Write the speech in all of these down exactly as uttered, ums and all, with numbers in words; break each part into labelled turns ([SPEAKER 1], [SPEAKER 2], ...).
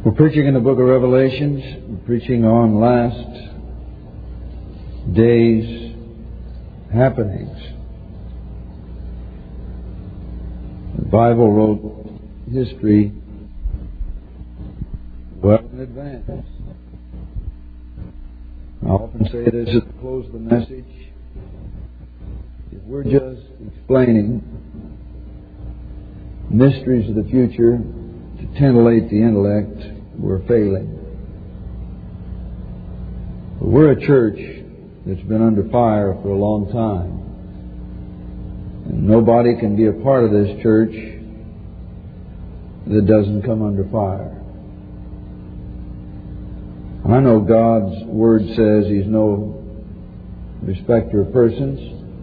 [SPEAKER 1] We're preaching in the book of Revelations. We're preaching on last days' happenings. The Bible wrote history well in advance. I often say this at the close of the message. If we're just explaining mysteries of the future to titillate the intellect, we're failing. But we're a church that's been under fire for a long time. And nobody can be a part of this church that doesn't come under fire. I know God's Word says He's no respecter of persons.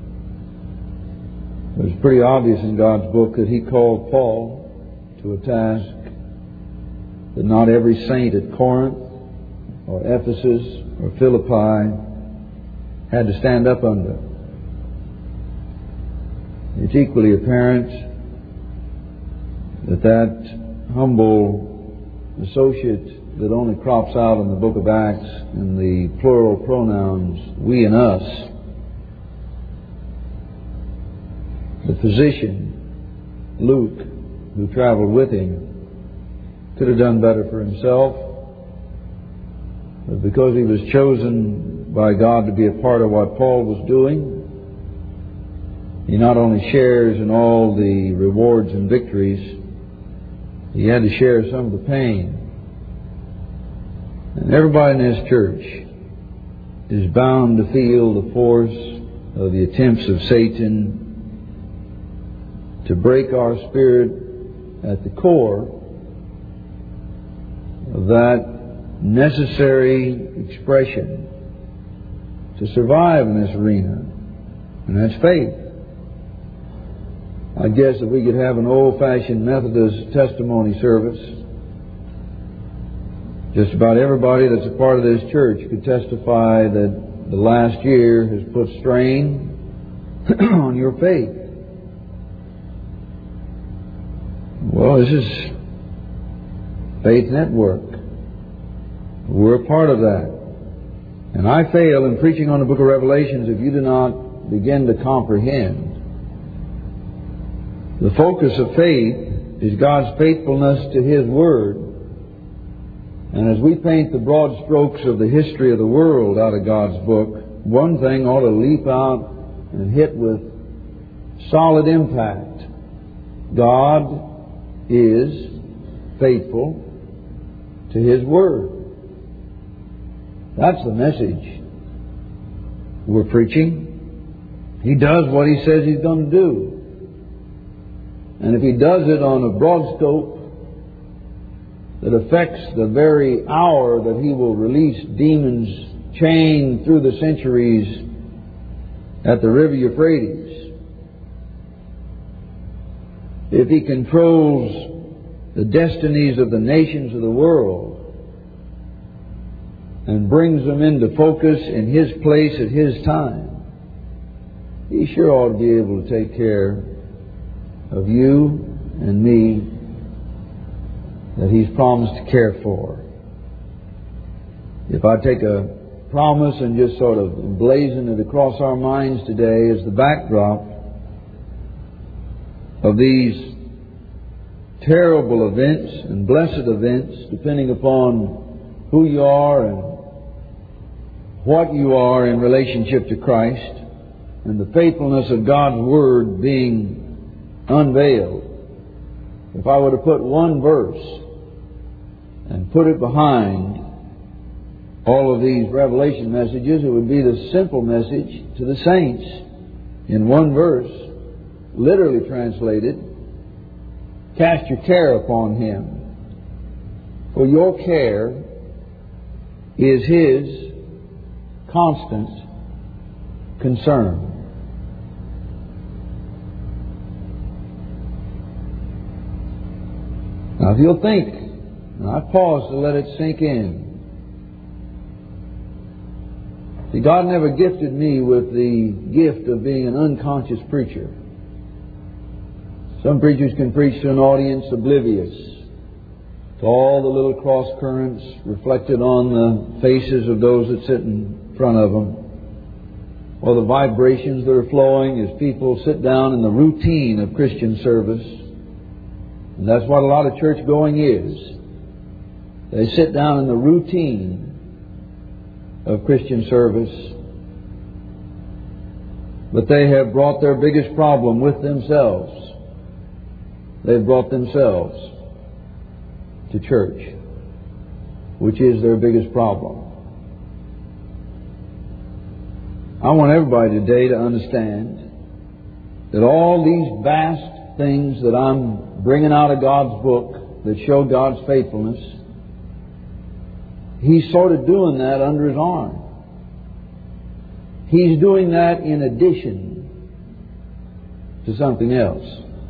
[SPEAKER 1] It was pretty obvious in God's book that He called Paul to a task that not every saint at Corinth or Ephesus or Philippi had to stand up under. It's equally apparent that that humble associate that only crops out in the book of Acts in the plural pronouns we and us, the physician, Luke, who traveled with him, could have done better for himself. But because he was chosen by God to be a part of what Paul was doing, he not only shares in all the rewards and victories, he had to share some of the pain. And everybody in this church is bound to feel the force of the attempts of Satan to break our spirit at the core of that necessary expression to survive in this arena, and that's faith. I guess if we could have an old-fashioned Methodist testimony service, just about everybody that's a part of this church could testify that the last year has put strain on your faith. Well, this is Faith Network. We're a part of that. And I fail in preaching on the book of Revelations if you do not begin to comprehend. The focus of faith is God's faithfulness to His Word. And as we paint the broad strokes of the history of the world out of God's book, one thing ought to leap out and hit with solid impact. God is faithful to His Word. That's the message we're preaching. He does what He says He's going to do. And if He does it on a broad scope that affects the very hour that He will release demons chained through the centuries at the river Euphrates, if He controls the destinies of the nations of the world and brings them into focus in His place at His time, He sure ought to be able to take care of you and me that He's promised to care for. If I take a promise and just sort of emblazon it across our minds today as the backdrop of these terrible events and blessed events, depending upon who you are and what you are in relationship to Christ, and the faithfulness of God's Word being unveiled. If I were to put one verse and put it behind all of these revelation messages, it would be the simple message to the saints in one verse, literally translated, cast your care upon Him, for your care is His constant concern. Now, if you'll think, and I pause to let it sink in. See, God never gifted me with the gift of being an unconscious preacher. Some preachers can preach to an audience oblivious, to all the little cross currents reflected on the faces of those that sit in front of them, or the vibrations that are flowing as people sit down in the routine of Christian service. And that's what a lot of church going is. They sit down in the routine of Christian service, but they have brought their biggest problem with themselves. They've brought themselves to church, which is their biggest problem. I want everybody today to understand that all these vast things that I'm bringing out of God's book that show God's faithfulness, He's sort of doing that under His arm. He's doing that in addition to something else.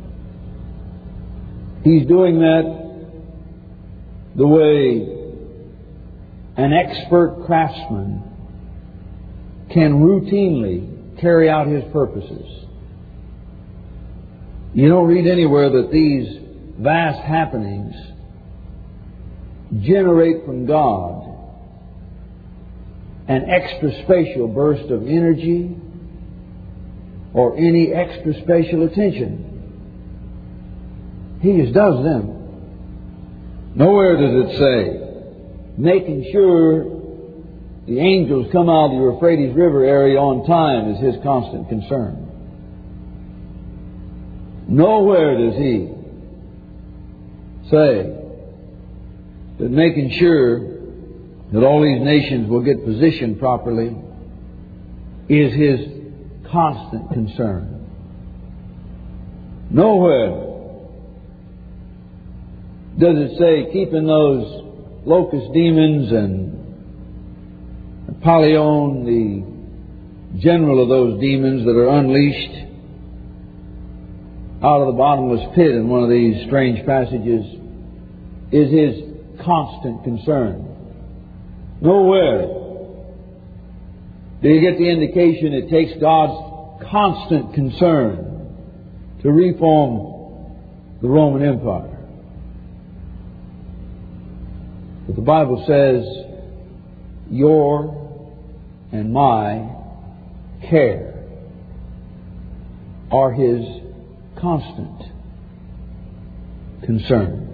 [SPEAKER 1] He's doing that the way an expert craftsman can routinely carry out his purposes. You don't read anywhere that these vast happenings generate from God an extra spatial burst of energy or any extra spatial attention. He just does them. Nowhere does it say, making sure the angels come out of the Euphrates River area on time is His constant concern. Nowhere does He say that making sure that all these nations will get positioned properly is His constant concern. Nowhere does it say keeping those locust demons and Apollyon, the general of those demons that are unleashed out of the bottomless pit in one of these strange passages, is His constant concern. Nowhere do you get the indication it takes God's constant concern to reform the Roman Empire. But the Bible says, your and my care are His constant concern.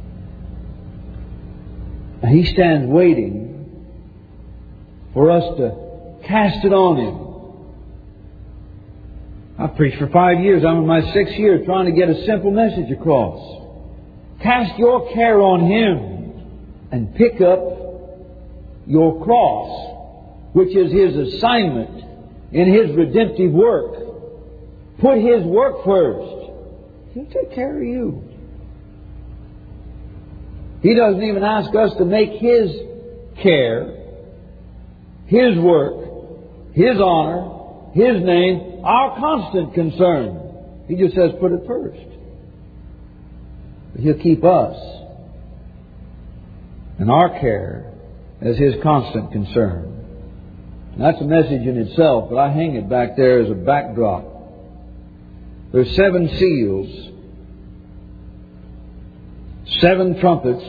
[SPEAKER 1] And He stands waiting for us to cast it on Him. I've preached for five years. I'm in my sixth year trying to get a simple message across. Cast your care on Him and pick up your cross, which is His assignment in His redemptive work. Put His work first. He'll take care of you. He doesn't even ask us to make His care, His work, His honor, His name our constant concern. He just says put it first. But He'll keep us and our care as His constant concern. And that's a message in itself, but I hang it back there as a backdrop. There's seven seals, seven trumpets,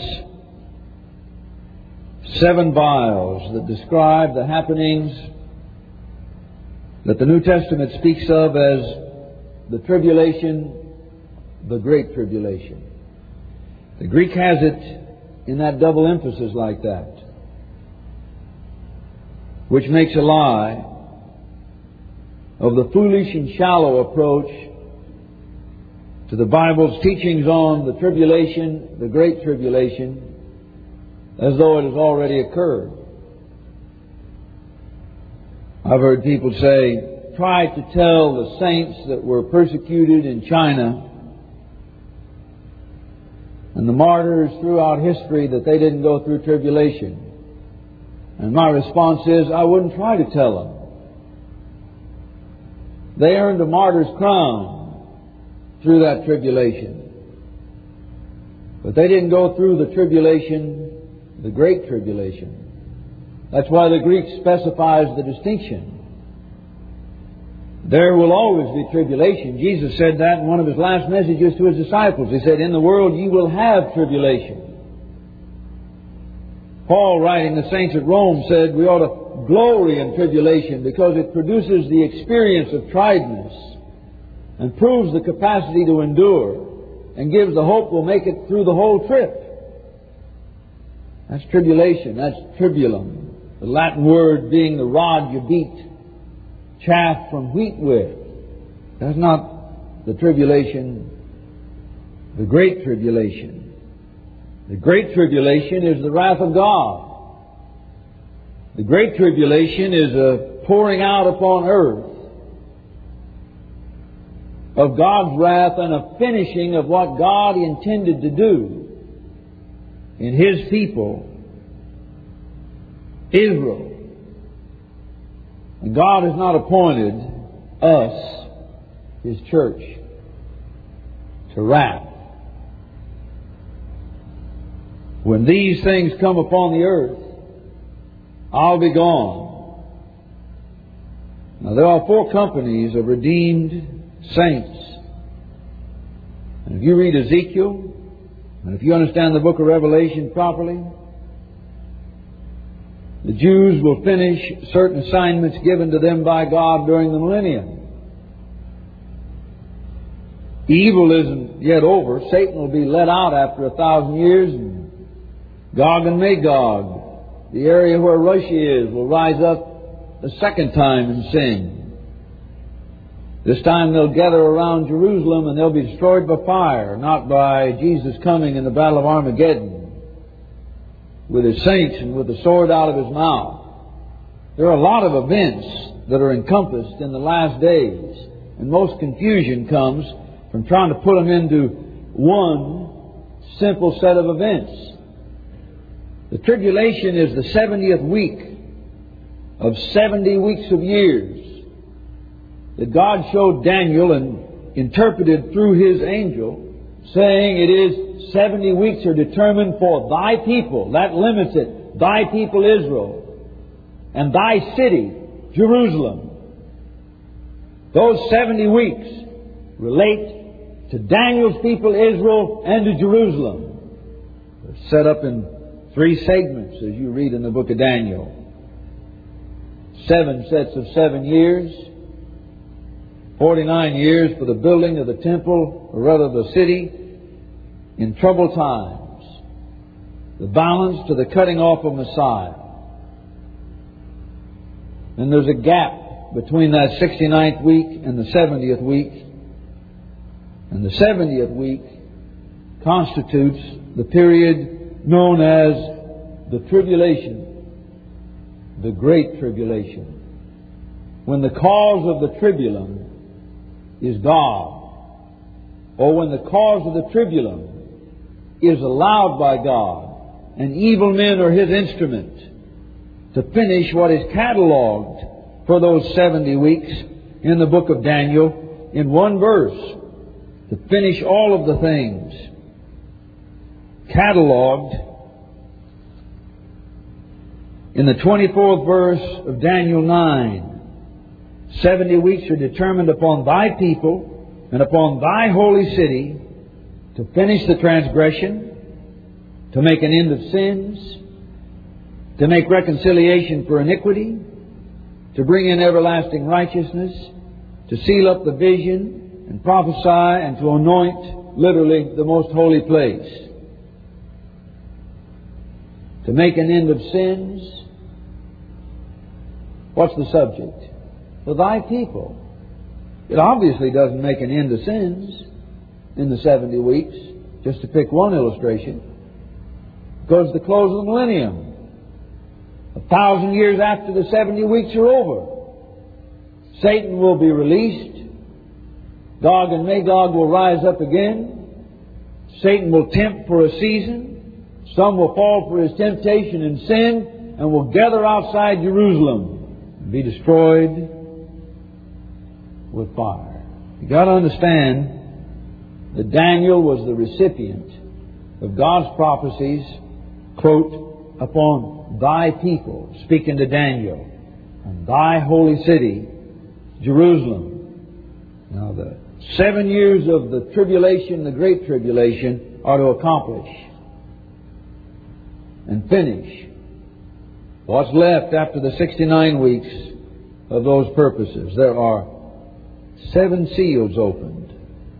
[SPEAKER 1] seven vials that describe the happenings that the New Testament speaks of as the tribulation, the great tribulation. The Greek has it in that double emphasis like that, which makes a lie of the foolish and shallow approach to the Bible's teachings on the tribulation, the great tribulation, as though it has already occurred. I've heard people say, try to tell the saints that were persecuted in China and the martyrs throughout history that they didn't go through tribulation. And my response is, I wouldn't try to tell them. They earned a martyr's crown through that tribulation. But they didn't go through the tribulation, the great tribulation. That's why the Greek specifies the distinction. There will always be tribulation. Jesus said that in one of His last messages to His disciples. He said, in the world you will have tribulation. Paul, writing the saints at Rome, said we ought to glory in tribulation because it produces the experience of triedness and proves the capacity to endure and gives the hope we'll make it through the whole trip. That's tribulation. That's tribulum. The Latin word being the rod you beat chaff from wheat with. That's not the tribulation, the great tribulation. The great tribulation is the wrath of God. The great tribulation is a pouring out upon earth of God's wrath and a finishing of what God intended to do in His people, Israel. And God has not appointed us, His church, to wrath. When these things come upon the earth, I'll be gone. Now there are four companies of redeemed saints. And if you read Ezekiel, and if you understand the book of Revelation properly, the Jews will finish certain assignments given to them by God during the millennium. Evil isn't yet over. Satan will be let out after a thousand years. And Gog and Magog, the area where Russia is, will rise up the second time in sin. This time they'll gather around Jerusalem and they'll be destroyed by fire, not by Jesus coming in the battle of Armageddon with His saints and with the sword out of His mouth. There are a lot of events that are encompassed in the last days, and most confusion comes from trying to put them into one simple set of events. The tribulation is the seventieth week of seventy weeks of years that God showed Daniel and interpreted through His angel, saying it is seventy weeks are determined for thy people. That limits it. Thy people Israel. And thy city, Jerusalem. Those seventy weeks relate to Daniel's people Israel and to Jerusalem. They're set up in three segments as you read in the book of Daniel. Seven sets of seven years. Forty-nine years for the building of the temple, or rather the city, in troubled times. The balance to the cutting off of Messiah. And there's a gap between that sixty-ninth week and the seventieth week. And the seventieth week constitutes the period known as the tribulation, the great tribulation, when the cause of the tribulum is God, or when the cause of the tribulum is allowed by God, and evil men are His instrument to finish what is catalogued for those seventy weeks in the book of Daniel in one verse, to finish all of the things catalogued in the twenty-fourth verse of Daniel nine. Seventy weeks are determined upon thy people and upon thy holy city to finish the transgression, to make an end of sins, to make reconciliation for iniquity, to bring in everlasting righteousness, to seal up the vision and prophesy, and to anoint, literally, the most holy place. To make an end of sins. What's the subject? For thy people. It obviously doesn't make an end of sins in the seventy weeks, just to pick one illustration. Because the close of the millennium, a thousand years after the seventy weeks are over, Satan will be released. Gog and Magog will rise up again. Satan will tempt for a season. Some will fall for his temptation and sin, and will gather outside Jerusalem and be destroyed with fire. You got to understand that Daniel was the recipient of God's prophecies, quote, upon thy people, speaking to Daniel, and thy holy city, Jerusalem. Now the seven years of the tribulation, the great tribulation, are to accomplish and finish What's left after the sixty-nine weeks of those purposes? There are seven seals opened.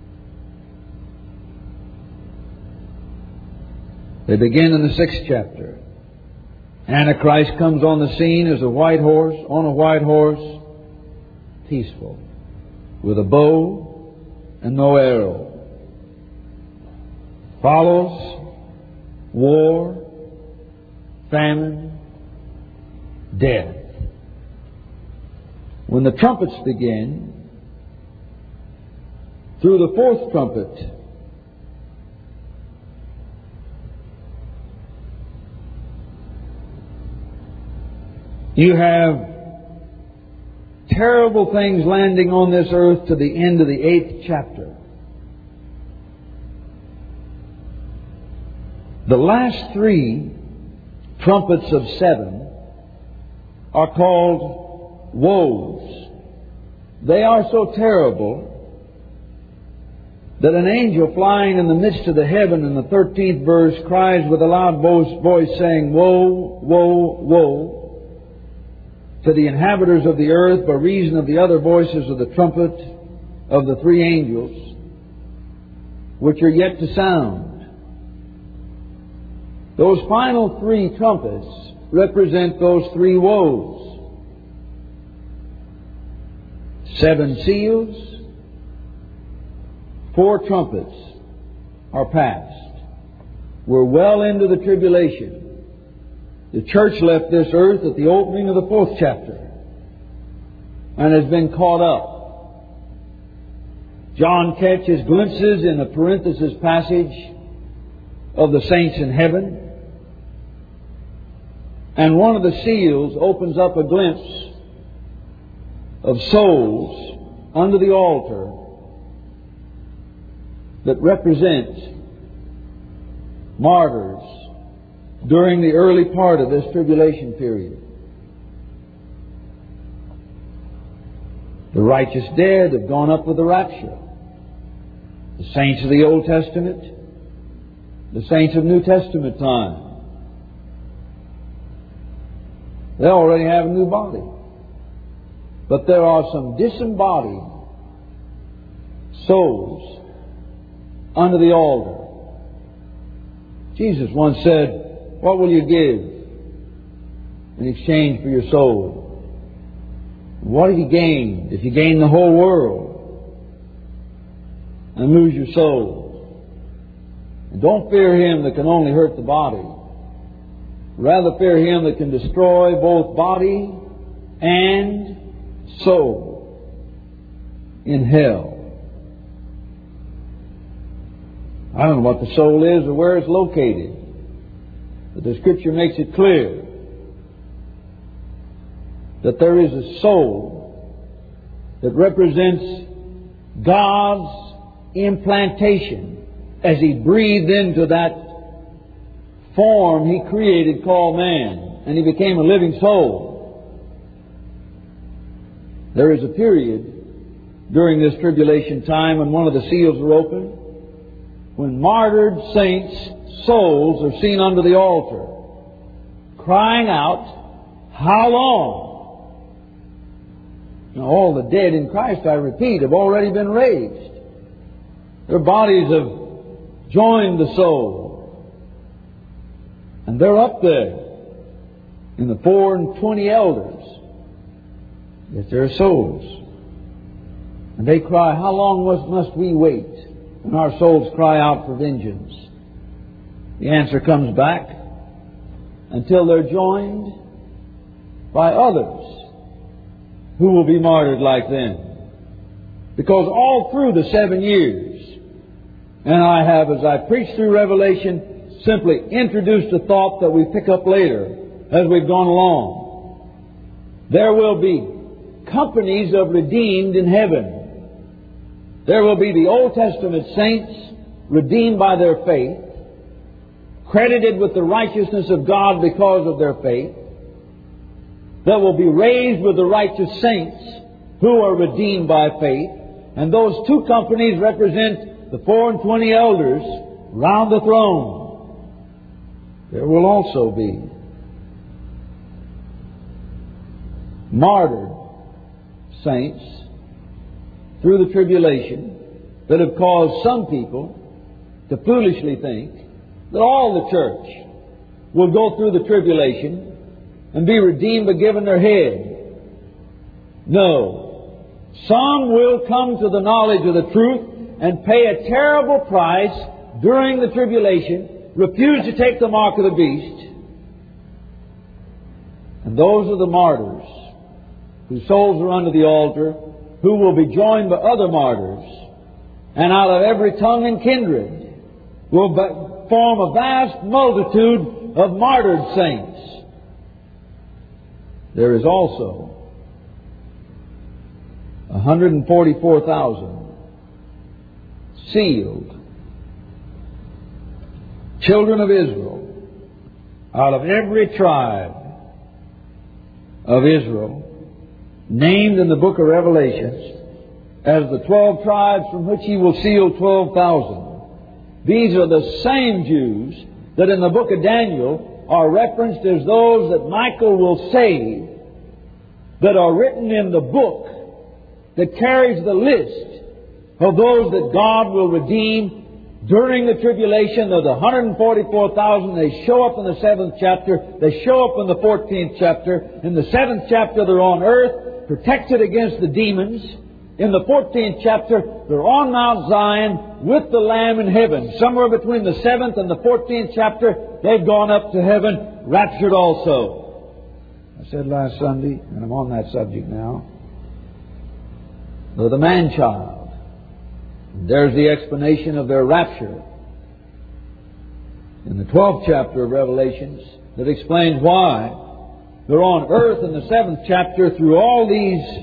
[SPEAKER 1] They begin in the sixth chapter. Antichrist comes on the scene as a white horse, on a white horse, peaceful, with a bow and no arrow. Follows war, famine, death. When the trumpets begin, through the fourth trumpet, you have terrible things landing on this earth to the end of the eighth chapter. The last three trumpets of seven are called woes. They are so terrible that an angel flying in the midst of the heaven in the thirteenth verse cries with a loud voice saying, "Woe, woe, woe," to the inhabitants of the earth by reason of the other voices of the trumpet of the three angels, which are yet to sound. Those final three trumpets represent those three woes. Seven seals, four trumpets are past. We're well into the tribulation. The church left this earth at the opening of the fourth chapter and has been caught up. John catches glimpses in a parenthesis passage of the saints in heaven. And one of the seals opens up a glimpse of souls under the altar that represent martyrs during the early part of this tribulation period. The righteous dead have gone up with the rapture. The saints of the Old Testament, the saints of New Testament time, they already have a new body. But there are some disembodied souls under the altar. Jesus once said, "What will you give in exchange for your soul?" What have you gained if you gain the whole world and lose your soul? And don't fear him that can only hurt the body. Rather fear him that can destroy both body and soul in hell. I don't know what the soul is or where it's located, but the Scripture makes it clear that there is a soul that represents God's implantation as He breathed into that form He created called man, and he became a living soul. There is a period during this tribulation time when one of the seals are opened, when martyred saints' souls are seen under the altar, crying out, "How long?" Now, all the dead in Christ, I repeat, have already been raised. Their bodies have joined the soul. And they're up there in the four and twenty elders. Yet they're souls. And they cry, "How long must, must we wait?" And our souls cry out for vengeance. The answer comes back, until they're joined by others who will be martyred like them. Because all through the seven years, and I have, as I preach through Revelation, simply introduced a thought that we pick up later as we've gone along. There will be companies of redeemed in heaven. There will be the Old Testament saints redeemed by their faith, credited with the righteousness of God because of their faith. That will be raised with the righteous saints who are redeemed by faith. And those two companies represent the four and twenty elders round the throne. There will also be martyred saints through the tribulation that have caused some people to foolishly think that all the church will go through the tribulation and be redeemed by giving their head. No. Some will come to the knowledge of the truth and pay a terrible price during the tribulation, refuse to take the mark of the beast. And those are the martyrs whose souls are under the altar, who will be joined by other martyrs, and out of every tongue and kindred will form a vast multitude of martyred saints. There is also one hundred forty-four thousand sealed children of Israel out of every tribe of Israel, named in the book of Revelations as the twelve tribes from which He will seal twelve thousand. These are the same Jews that in the book of Daniel are referenced as those that Michael will save, that are written in the book that carries the list of those that God will redeem during the tribulation. Of the one hundred forty-four thousand, they show up in the seventh chapter. They show up in the fourteenth chapter. In the seventh chapter, they're on earth, protected against the demons. In the fourteenth chapter, they're on Mount Zion with the Lamb in heaven. Somewhere between the seventh and the fourteenth chapter, they've gone up to heaven, raptured also. I said last Sunday, and I'm on that subject now, they're the man-child. There's the explanation of their rapture in the twelfth chapter of Revelations that explains why they're on earth in the seventh chapter through all these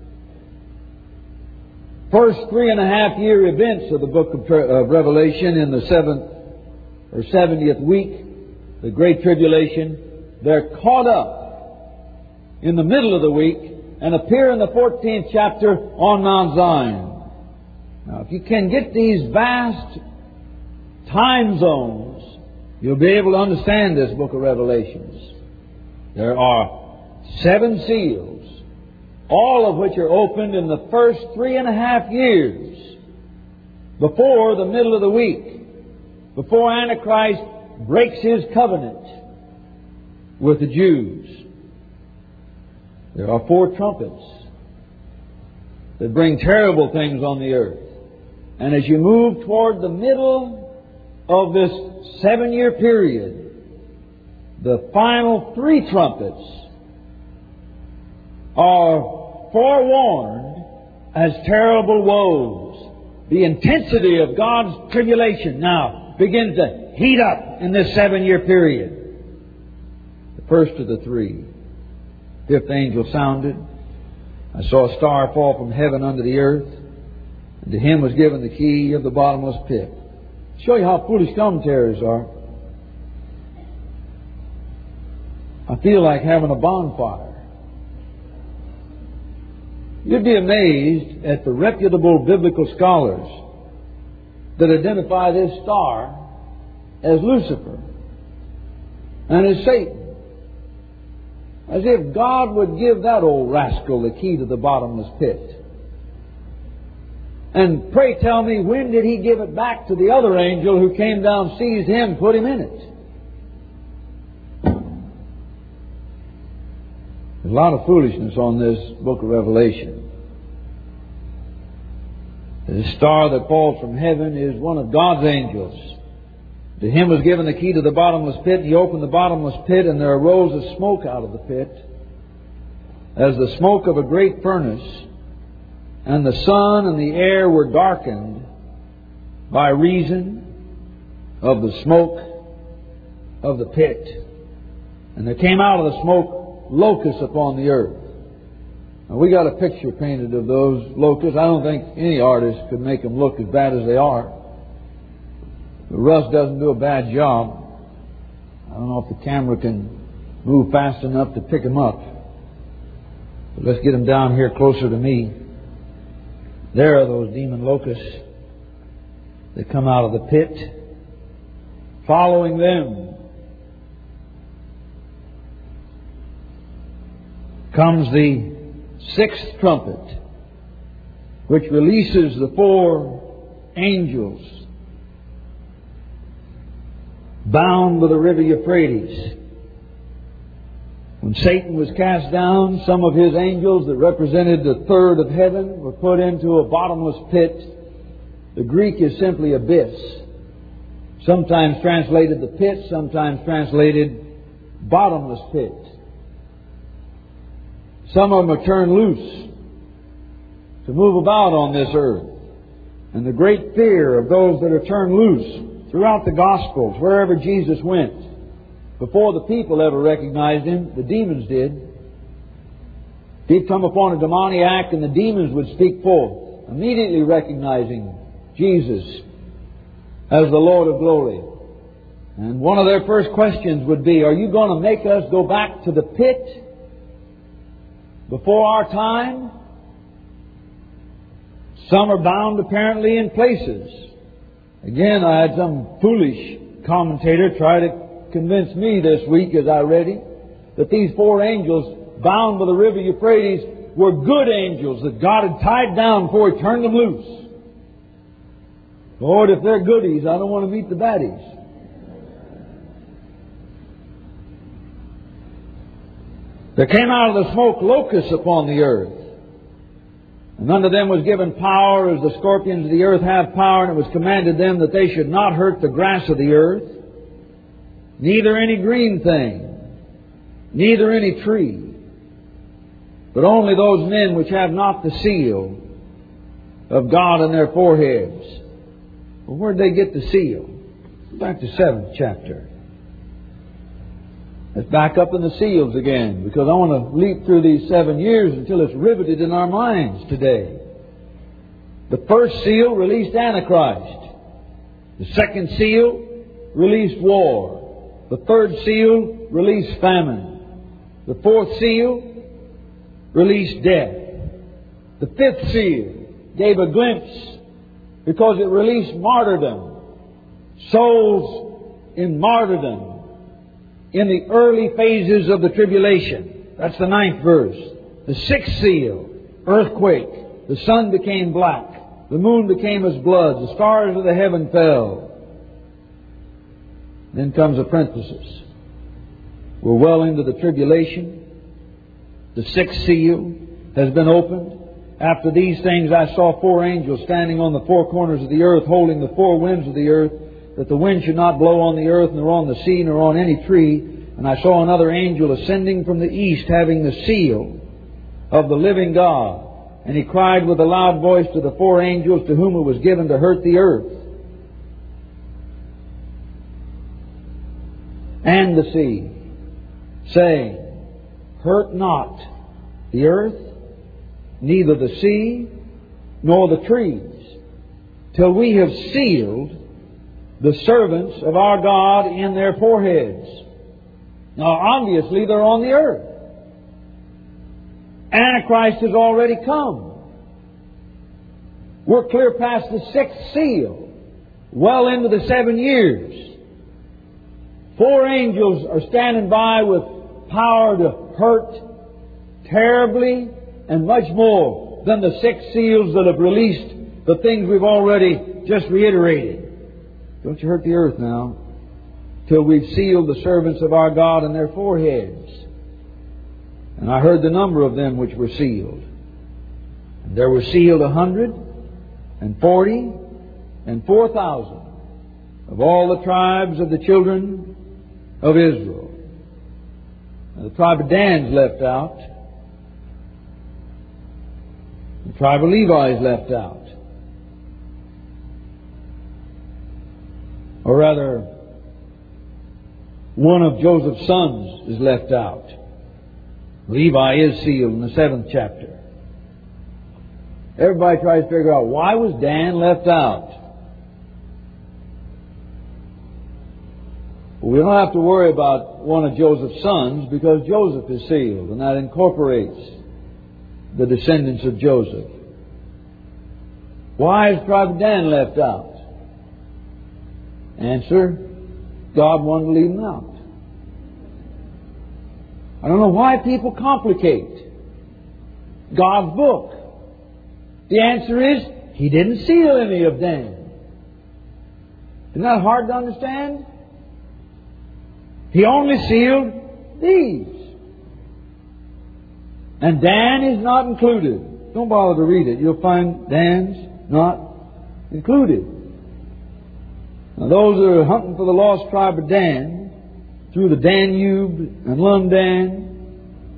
[SPEAKER 1] first three and a half year events of the book of, of Revelation. In the seventh or seventieth week, the Great Tribulation, they're caught up in the middle of the week and appear in the fourteenth chapter on Mount Zion. Now, if you can get these vast time zones, you'll be able to understand this book of Revelations. There are seven seals, all of which are opened in the first three and a half years before the middle of the week, before Antichrist breaks his covenant with the Jews. There are four trumpets that bring terrible things on the earth. And as you move toward the middle of this seven-year period, the final three trumpets are forewarned as terrible woes. The intensity of God's tribulation now begins to heat up in this seven-year period. The first of the three. Fifth angel sounded. I saw a star fall from heaven unto the earth, and to him was given the key of the bottomless pit. Show you how foolish commentaries are. I feel like having a bonfire. You'd be amazed at the reputable biblical scholars that identify this star as Lucifer and as Satan. As if God would give that old rascal the key to the bottomless pit. And pray tell me, when did He give it back to the other angel who came down, seized him, put him in it? There's a lot of foolishness on this book of Revelation. The star that falls from heaven is one of God's angels. To him was given the key to the bottomless pit. He opened the bottomless pit, and there arose a smoke out of the pit, as the smoke of a great furnace. And the sun and the air were darkened by reason of the smoke of the pit. And there came out of the smoke locusts upon the earth. Now, we got a picture painted of those locusts. I don't think any artist could make them look as bad as they are. But Russ doesn't do a bad job. I don't know if the camera can move fast enough to pick them up. But let's get them down here closer to me. There are those demon locusts that come out of the pit. Following them comes the sixth trumpet, which releases the four angels bound by the river Euphrates. When Satan was cast down, some of his angels that represented the third of heaven were put into a bottomless pit. The Greek is simply abyss. Sometimes translated the pit, sometimes translated bottomless pit. Some of them are turned loose to move about on this earth. And the great fear of those that are turned loose throughout the Gospels, wherever Jesus went, before the people ever recognized Him, the demons did. He'd come upon a demoniac and the demons would speak forth, immediately recognizing Jesus as the Lord of glory. And one of their first questions would be, are you going to make us go back to the pit before our time? Some are bound apparently in places. Again, I had some foolish commentator try to convince me this week as I read it that these four angels bound by the river Euphrates were good angels that God had tied down before He turned them loose. Lord, if they're goodies, I don't want to meet the baddies. There came out of the smoke locusts upon the earth. And unto them was given power as the scorpions of the earth have power, and it was commanded them that they should not hurt the grass of the earth, neither any green thing, neither any tree, but only those men which have not the seal of God in their foreheads. Well, where'd they get the seal? Back to seventh chapter. Let's back up in the seals again, because I want to leap through these seven years until it's riveted in our minds today. The first seal released Antichrist. The second seal released war. The third seal released famine. The fourth seal released death. The fifth seal gave a glimpse because it released martyrdom. Souls in martyrdom in the early phases of the tribulation. That's the ninth verse. The sixth seal, earthquake. The sun became black. The moon became as blood. The stars of the heaven fell. Then comes a parenthesis. We're well into the tribulation. The sixth seal has been opened. After these things I saw four angels standing on the four corners of the earth, holding the four winds of the earth, that the wind should not blow on the earth, nor on the sea, nor on any tree. And I saw another angel ascending from the east, having the seal of the living God. And he cried with a loud voice to the four angels to whom it was given to hurt the earth and the sea, saying, hurt not the earth, neither the sea, nor the trees, till we have sealed the servants of our God in their foreheads. Now, obviously, they're on the earth. Antichrist has already come. We're clear past the sixth seal, well into the seven years. Four angels are standing by with power to hurt terribly and much more than the six seals that have released the things we've already just reiterated. Don't you hurt the earth now, till we've sealed the servants of our God in their foreheads. And I heard the number of them which were sealed. And there were sealed a hundred and forty and four thousand of all the tribes of the children of Israel. And the tribe of Dan's left out. The tribe of Levi is left out. Or rather, one of Joseph's sons is left out. Levi is sealed in the seventh chapter. Everybody tries to figure out, why was Dan left out? Well, we don't have to worry about one of Joseph's sons because Joseph is sealed, and that incorporates the descendants of Joseph. Why is the tribe of Dan left out? Answer, God wanted to leave them out. I don't know why people complicate God's book. The answer is, He didn't seal any of Dan. Isn't that hard to understand? He only sealed these. And Dan is not included. Don't bother to read it. You'll find Dan's not included. Now those that are hunting for the lost tribe of Dan, through the Danube and Lundan,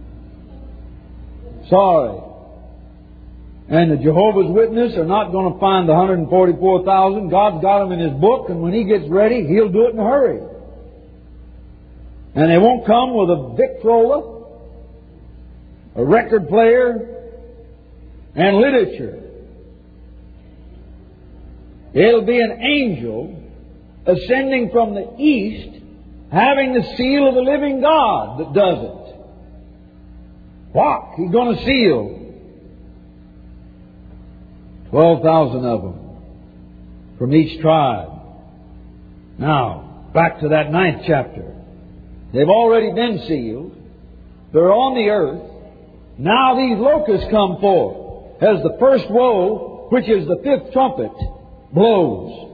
[SPEAKER 1] sorry. And the Jehovah's Witnesses are not going to find the one hundred forty-four thousand. God's got them in His book, and when He gets ready, He'll do it in a hurry. And they won't come with a Victrola, a record player, and literature. It'll be an angel ascending from the east, having the seal of the living God that does it. What? He's going to seal twelve thousand of them from each tribe. Now, back to that ninth chapter. They've already been sealed. They're on the earth. Now these locusts come forth as the first woe, which is the fifth trumpet, blows.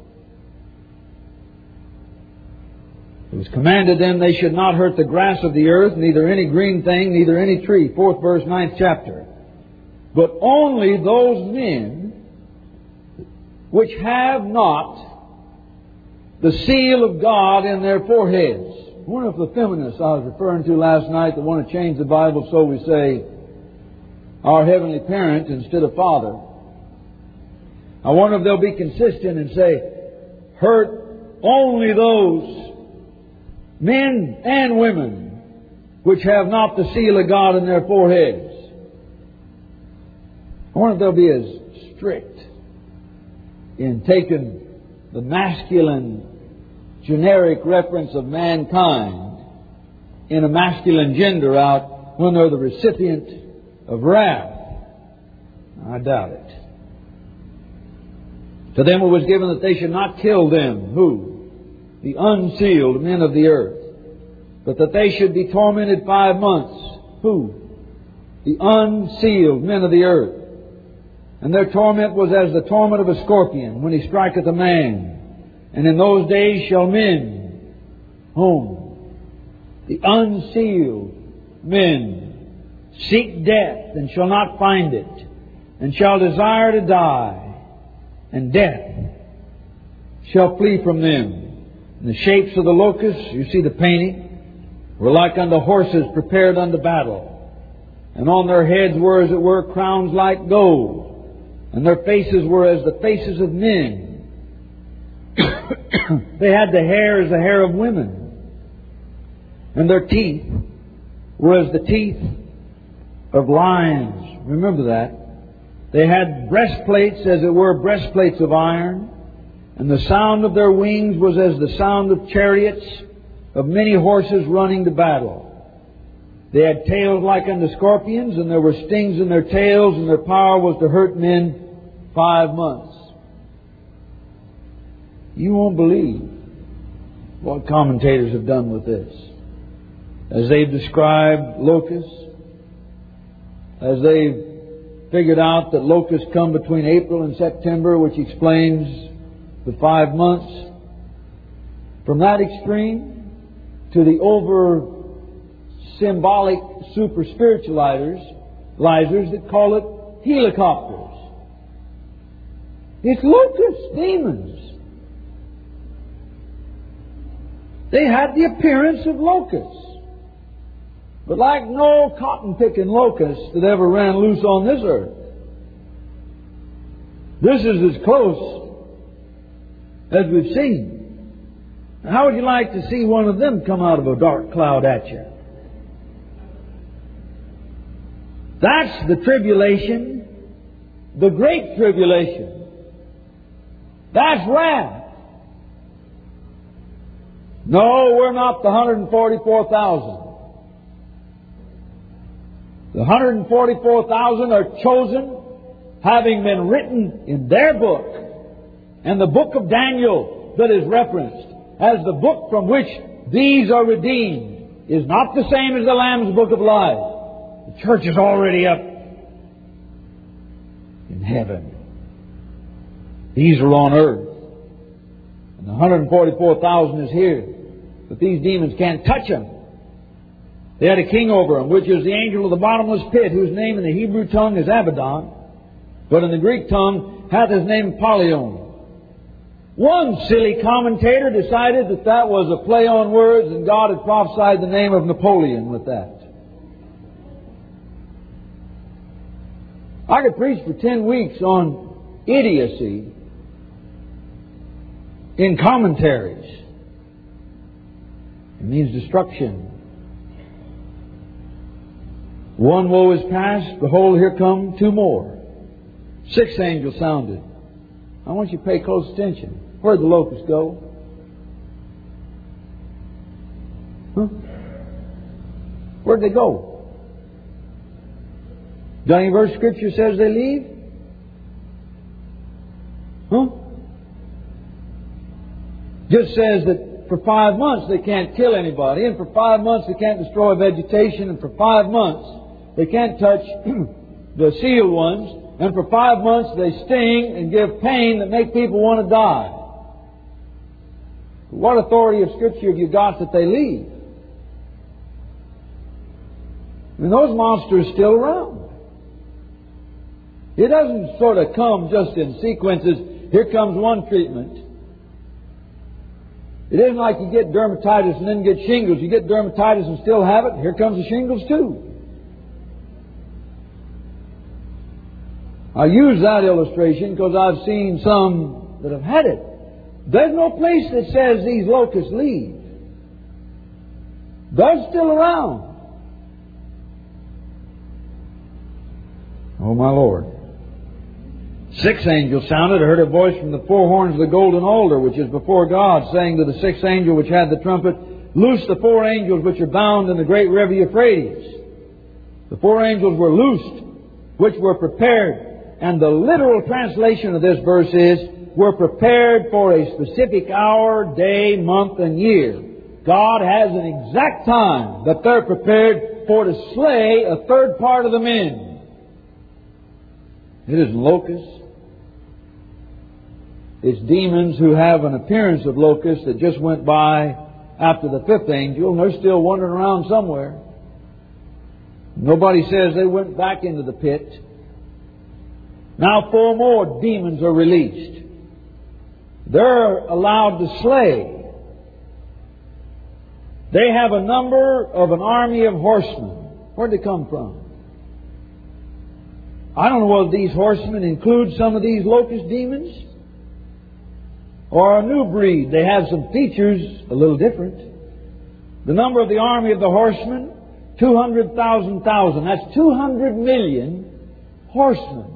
[SPEAKER 1] It was commanded them they should not hurt the grass of the earth, neither any green thing, neither any tree. Fourth verse, ninth chapter. But only those men which have not the seal of God in their foreheads. I wonder if the feminists I was referring to last night that want to change the Bible so we say our Heavenly Parent instead of Father. I wonder if they'll be consistent and say, hurt only those men and women which have not the seal of God in their foreheads. I wonder if they'll be as strict in taking the masculine generic reference of mankind in a masculine gender out when they're the recipient of wrath. I doubt it. To them it was given that they should not kill them. Who? The unsealed men of the earth. But that they should be tormented five months. Who? The unsealed men of the earth. And their torment was as the torment of a scorpion when he striketh a man. And in those days shall men, whom? The unsealed men, seek death and shall not find it, and shall desire to die, and death shall flee from them. And the shapes of the locusts, you see the painting, were like unto horses prepared unto battle. And on their heads were, as it were, crowns like gold. And their faces were as the faces of men. They had the hair as the hair of women. And their teeth were as the teeth of lions. Remember that. They had breastplates, as it were, breastplates of iron. And the sound of their wings was as the sound of chariots, of many horses running to battle. They had tails like unto scorpions, and there were stings in their tails, and their power was to hurt men five months. You won't believe what commentators have done with this. As they've described locusts, as they've figured out that locusts come between April and September, which explains the five months. From that extreme to the over symbolic super spiritualizers that call it helicopters. It's locusts, demons. They had the appearance of locusts. But like no cotton-picking locusts that ever ran loose on this earth. This is as close as we've seen. How would you like to see one of them come out of a dark cloud at you? That's the tribulation, the great tribulation. That's wrath. No, we're not the one hundred forty-four thousand. The one hundred forty-four thousand are chosen, having been written in their book, and the book of Daniel that is referenced as the book from which these are redeemed. is not the same as the Lamb's Book of Life. The church is already up in heaven. These are on earth. And the one hundred forty-four thousand is here. But these demons can't touch them. They had a king over them, which is the angel of the bottomless pit, whose name in the Hebrew tongue is Abaddon, but in the Greek tongue hath his name Apollyon. One silly commentator decided that that was a play on words, and God had prophesied the name of Napoleon with that. I could preach for ten weeks on idiocy in commentaries. It means destruction. One woe is past, behold, here come two more. Sixth angel sounded. I want you to pay close attention. Where'd the locusts go? Huh? Where'd they go? Got any verse Scripture says they leave? Huh? Just says that for five months they can't kill anybody, and for five months they can't destroy vegetation, and for five months they can't touch the sealed ones, and for five months they sting and give pain that make people want to die. What authority of Scripture have you got that they leave? And those monsters still around. It doesn't sort of come just in sequences. Here comes one treatment. It isn't like you get dermatitis and then get shingles. You get dermatitis and still have it. Here comes the shingles too. I use that illustration because I've seen some that have had it. There's no place that says these locusts leave. They're still around. Oh, my Lord. Sixth angel sounded. I heard a voice from the four horns of the golden altar, which is before God, saying to the sixth angel which had the trumpet, loose the four angels which are bound in the great river Euphrates. The four angels were loosed, which were prepared. And the literal translation of this verse is, were prepared for a specific hour, day, month, and year. God has an exact time that they're prepared for to slay a third part of the men. It isn't locusts. It's demons who have an appearance of locusts that just went by after the fifth angel, and they're still wandering around somewhere. Nobody says they went back into the pit. Now four more demons are released. They're allowed to slay. They have a number of an army of horsemen. Where'd they come from? I don't know whether these horsemen include some of these locust demons or a new breed. They have some features a little different. The number of the army of the horsemen, two hundred thousand thousand. That's two hundred million horsemen.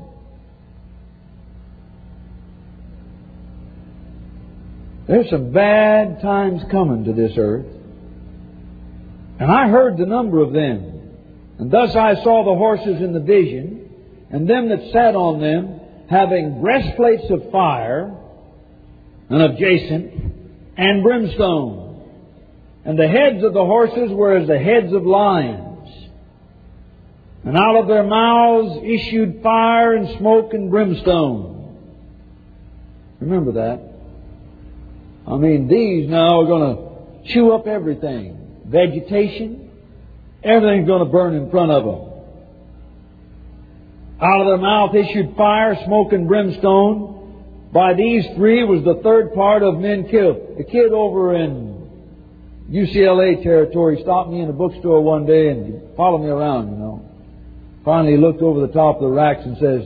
[SPEAKER 1] There's some bad times coming to this earth. And I heard the number of them. And thus I saw the horses in the vision, and them that sat on them, having breastplates of fire, and of jacinth, and brimstone. And the heads of the horses were as the heads of lions. And out of their mouths issued fire and smoke and brimstone. Remember that. I mean, these now are going to chew up everything. Vegetation, everything's going to burn in front of them. Out of their mouth issued fire, smoke, and brimstone. By these three was the third part of men killed. A kid over in U C L A territory stopped me in a bookstore one day and followed me around, you know. Finally, he looked over the top of the racks and says,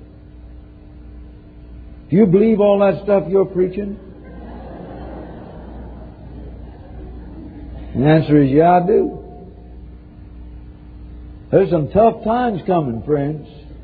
[SPEAKER 1] do you believe all that stuff you're preaching? And the answer is, yeah, I do. There's some tough times coming, friends.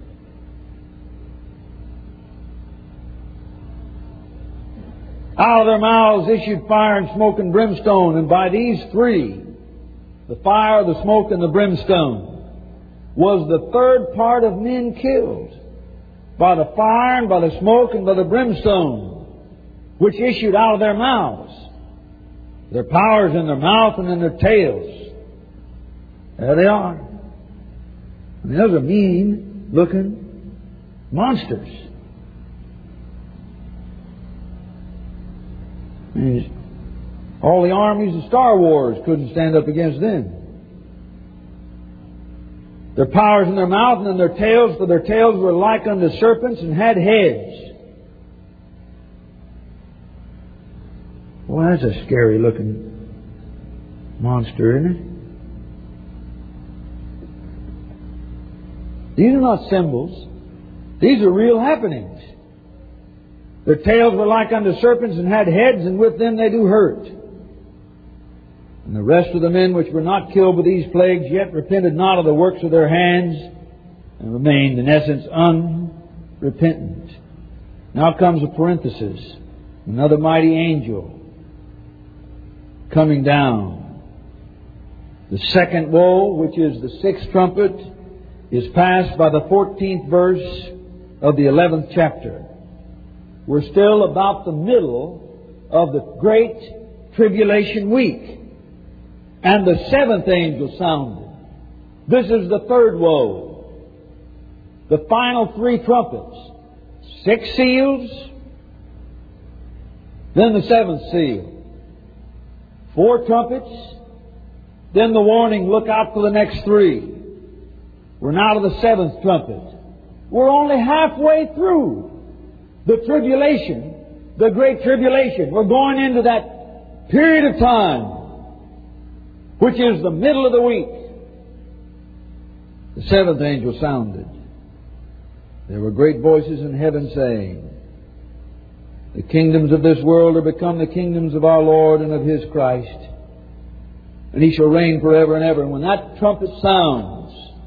[SPEAKER 1] Out of their mouths issued fire and smoke and brimstone, and by these three, the fire, the smoke, and the brimstone, was the third part of men killed by the fire and by the smoke and by the brimstone, which issued out of their mouths. Their powers in their mouth and in their tails. There they are. I mean, those are mean-looking monsters. I mean, all the armies of Star Wars couldn't stand up against them. Their powers in their mouth and in their tails, for their tails were like unto serpents and had heads. Well, that's a scary looking monster, isn't it? These are not symbols. These are real happenings. Their tails were like unto serpents and had heads, and with them they do hurt. And the rest of the men which were not killed with these plagues yet repented not of the works of their hands, and remained in essence unrepentant. Now comes a parenthesis. Another mighty angel coming down. The second woe, which is the sixth trumpet, is passed by the fourteenth verse of the eleventh chapter. We're still about the middle of the great tribulation week. And the seventh angel sounded. This is the third woe. The final three trumpets. Six seals. Then the seventh seal. Four trumpets. Then the warning, look out for the next three. We're now to the seventh trumpet. We're only halfway through the tribulation, the great tribulation. We're going into that period of time, which is the middle of the week. The seventh angel sounded. There were great voices in heaven saying, the kingdoms of this world are become the kingdoms of our Lord and of His Christ, and He shall reign forever and ever. And when that trumpet sounds,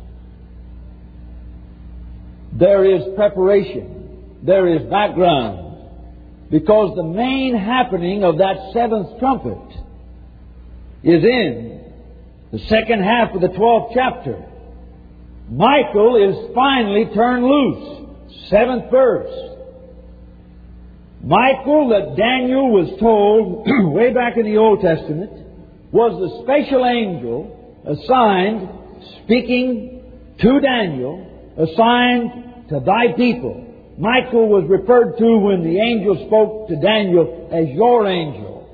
[SPEAKER 1] there is preparation, there is background, because the main happening of that seventh trumpet is in the second half of the twelfth chapter. Michael is finally turned loose. Seventh verse. Michael, that Daniel was told way back in the Old Testament, was the special angel assigned, speaking to Daniel, assigned to thy people. Michael was referred to when the angel spoke to Daniel as your angel.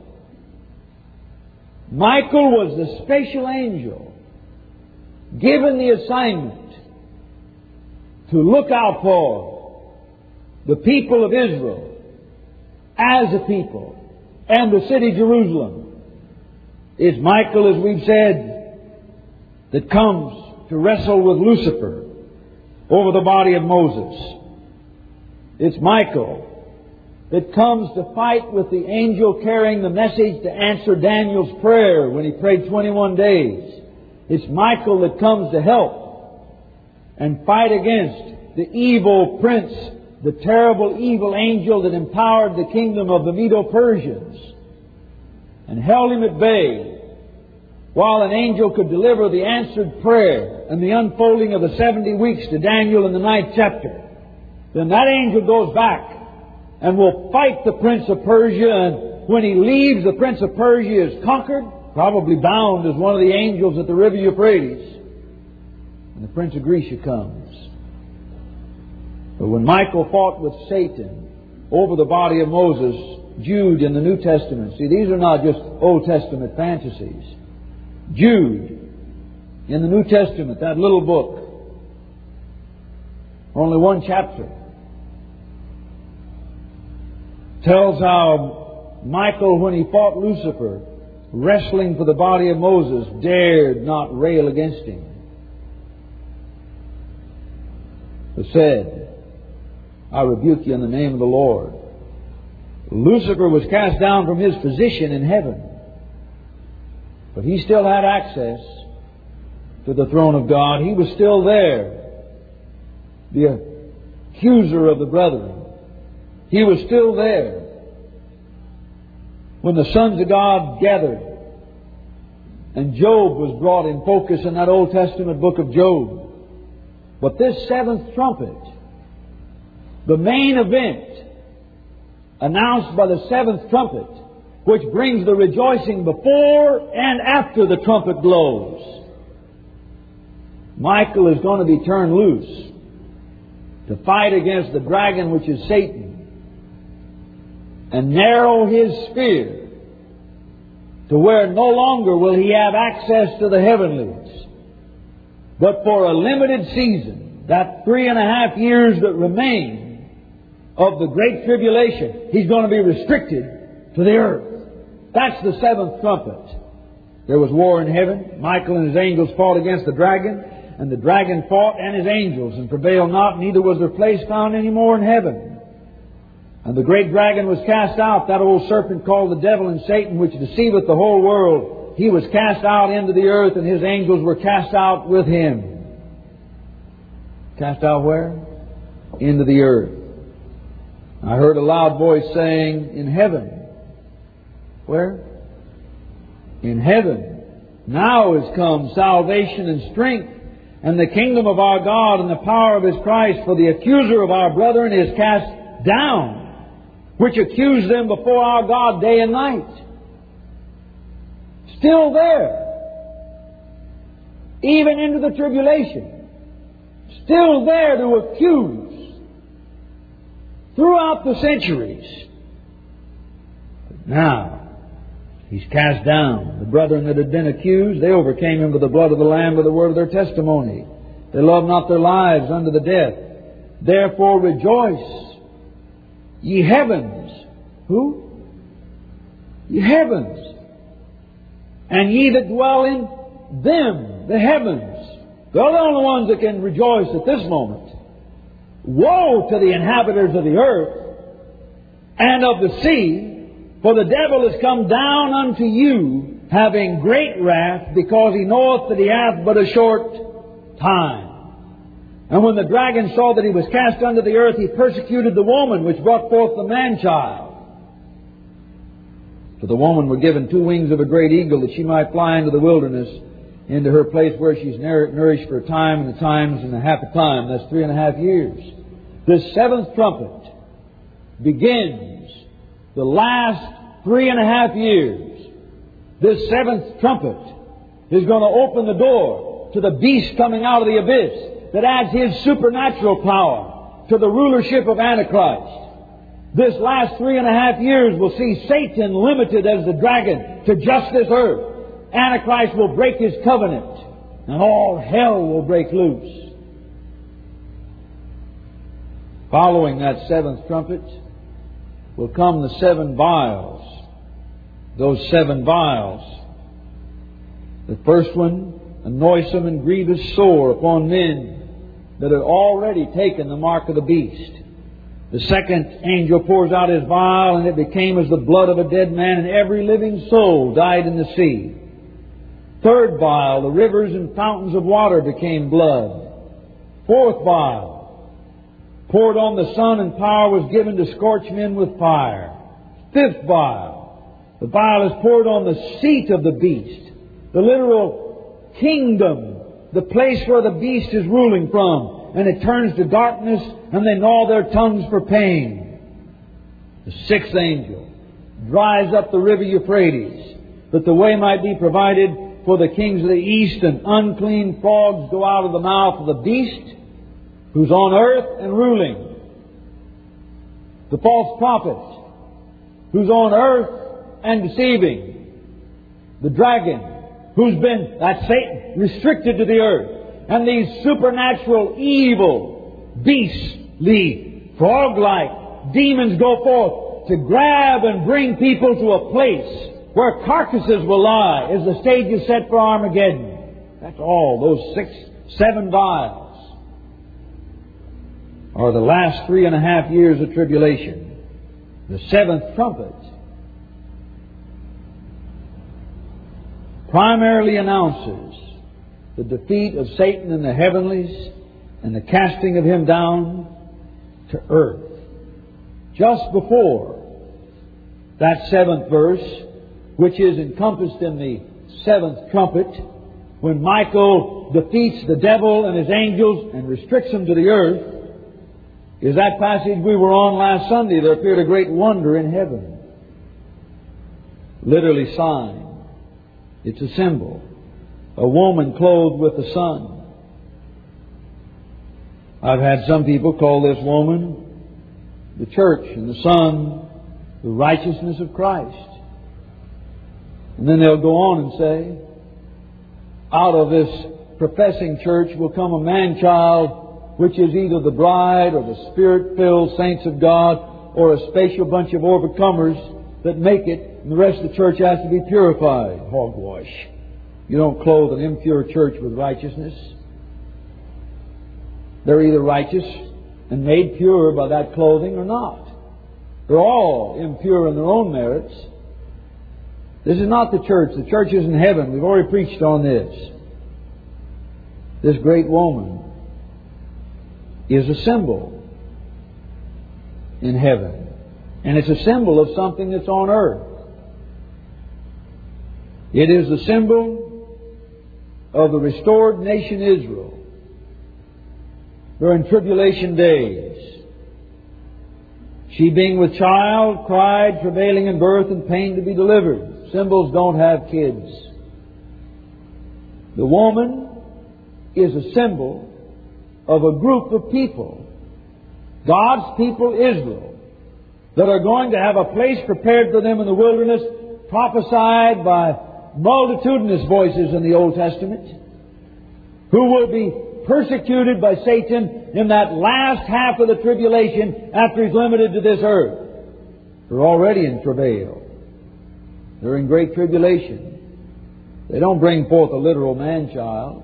[SPEAKER 1] Michael was the special angel given the assignment to look out for the people of Israel as a people and the city Jerusalem. It's Michael, as we've said, that comes to wrestle with Lucifer over the body of Moses. It's Michael that comes to fight with the angel carrying the message to answer Daniel's prayer when he prayed twenty-one days. It's Michael that comes to help and fight against the evil prince, the terrible evil angel that empowered the kingdom of the Medo-Persians and held him at bay while an angel could deliver the answered prayer and the unfolding of the seventy weeks to Daniel in the ninth chapter. Then that angel goes back and will fight the prince of Persia, and when he leaves, the prince of Persia is conquered, probably bound as one of the angels at the river Euphrates, and the prince of Grecia comes. But when Michael fought with Satan over the body of Moses, Jude in the New Testament, see, these are not just Old Testament fantasies. Jude in the New Testament, that little book, only one chapter, tells how Michael, when he fought Lucifer, wrestling for the body of Moses, dared not rail against him, but said, I rebuke you in the name of the Lord. Lucifer was cast down from his position in heaven, but he still had access to the throne of God. He was still there, the accuser of the brethren. He was still there when the sons of God gathered and Job was brought in focus in that Old Testament book of Job. But this seventh trumpet, the main event announced by the seventh trumpet, which brings the rejoicing before and after the trumpet blows, Michael is going to be turned loose to fight against the dragon, which is Satan, and narrow his sphere to where no longer will he have access to the heavenlies. But for a limited season, that three and a half years that remain of the Great Tribulation, he's going to be restricted to the earth. That's the seventh trumpet. There was war in heaven. Michael and his angels fought against the dragon, and the dragon fought and his angels, and prevailed not, neither was their place found any more in heaven. And the great dragon was cast out, that old serpent called the devil and Satan, which deceiveth the whole world. He was cast out into the earth, and his angels were cast out with him. Cast out where? Into the earth. I heard a loud voice saying, in heaven. Where? In heaven. Now is come salvation and strength, and the kingdom of our God and the power of His Christ, for the accuser of our brethren is cast down, which accused them before our God day and night. Still there. Even into the tribulation. Still there to accuse. Throughout the centuries. But now, He's cast down. The brethren that had been accused, they overcame Him with the blood of the Lamb, with the word of their testimony. They loved not their lives unto the death. Therefore rejoice, ye heavens. Who? Ye heavens. And ye that dwell in them, the heavens. They're the only ones that can rejoice at this moment. Woe to the inhabitants of the earth and of the sea, for the devil is come down unto you, having great wrath, because he knoweth that he hath but a short time. And when the dragon saw that he was cast unto the earth, he persecuted the woman which brought forth the man-child. For the woman were given two wings of a great eagle, that she might fly into the wilderness, into her place where she's nourished for a time and a times and a half a time. That's three and a half years. This seventh trumpet begins the last three and a half years. This seventh trumpet is going to open the door to the beast coming out of the abyss, that adds his supernatural power to the rulership of Antichrist. This last three and a half years will see Satan limited as the dragon to just this earth. Antichrist will break his covenant, and all hell will break loose. Following that seventh trumpet will come the seven vials. Those seven vials. The first one, a noisome and grievous sore upon men that had already taken the mark of the beast. The second angel pours out his vial, and it became as the blood of a dead man, and every living soul died in the sea. Third vial, the rivers and fountains of water became blood. Fourth vial, poured on the sun, and power was given to scorch men with fire. Fifth vial, the vial is poured on the seat of the beast, the literal kingdom, the place where the beast is ruling from, and it turns to darkness, and they gnaw their tongues for pain. The sixth angel dries up the river Euphrates, that the way might be provided for the kings of the east, and unclean frogs go out of the mouth of the beast, who's on earth and ruling. The false prophet, who's on earth and deceiving. The dragon, who's been, that's Satan, restricted to the earth. And these supernatural, evil, beastly, frog-like demons go forth to grab and bring people to a place where carcasses will lie as the stage is set for Armageddon. That's all. Those six, seven vials are the last three and a half years of tribulation. The seventh trumpet primarily announces the defeat of Satan in the heavenlies and the casting of him down to earth. Just before that seventh verse, which is encompassed in the seventh trumpet, when Michael defeats the devil and his angels and restricts them to the earth, is that passage we were on last Sunday. There appeared a great wonder in heaven. Literally sign. It's a symbol. A woman clothed with the sun, I've had some people call this woman the church and the Son, the righteousness of Christ. And then they'll go on and say, out of this professing church will come a man-child, which is either the bride or the Spirit-filled saints of God, or a special bunch of overcomers that make it, and the rest of the church has to be purified. Hogwash. You don't clothe an impure church with righteousness. They're either righteous and made pure by that clothing or not. They're all impure in their own merits. This is not the church. The church is in heaven. We've already preached on this. This great woman is a symbol in heaven. And it's a symbol of something that's on earth. It is the symbol of the restored nation Israel during tribulation days. She, being with child, cried, travailing in birth and pain to be delivered. Symbols don't have kids. The woman is a symbol of a group of people, God's people Israel, that are going to have a place prepared for them in the wilderness, prophesied by multitudinous voices in the Old Testament, who will be persecuted by Satan in that last half of the tribulation after he's limited to this earth. They're already in travail. They're in great tribulation. They don't bring forth a literal man-child.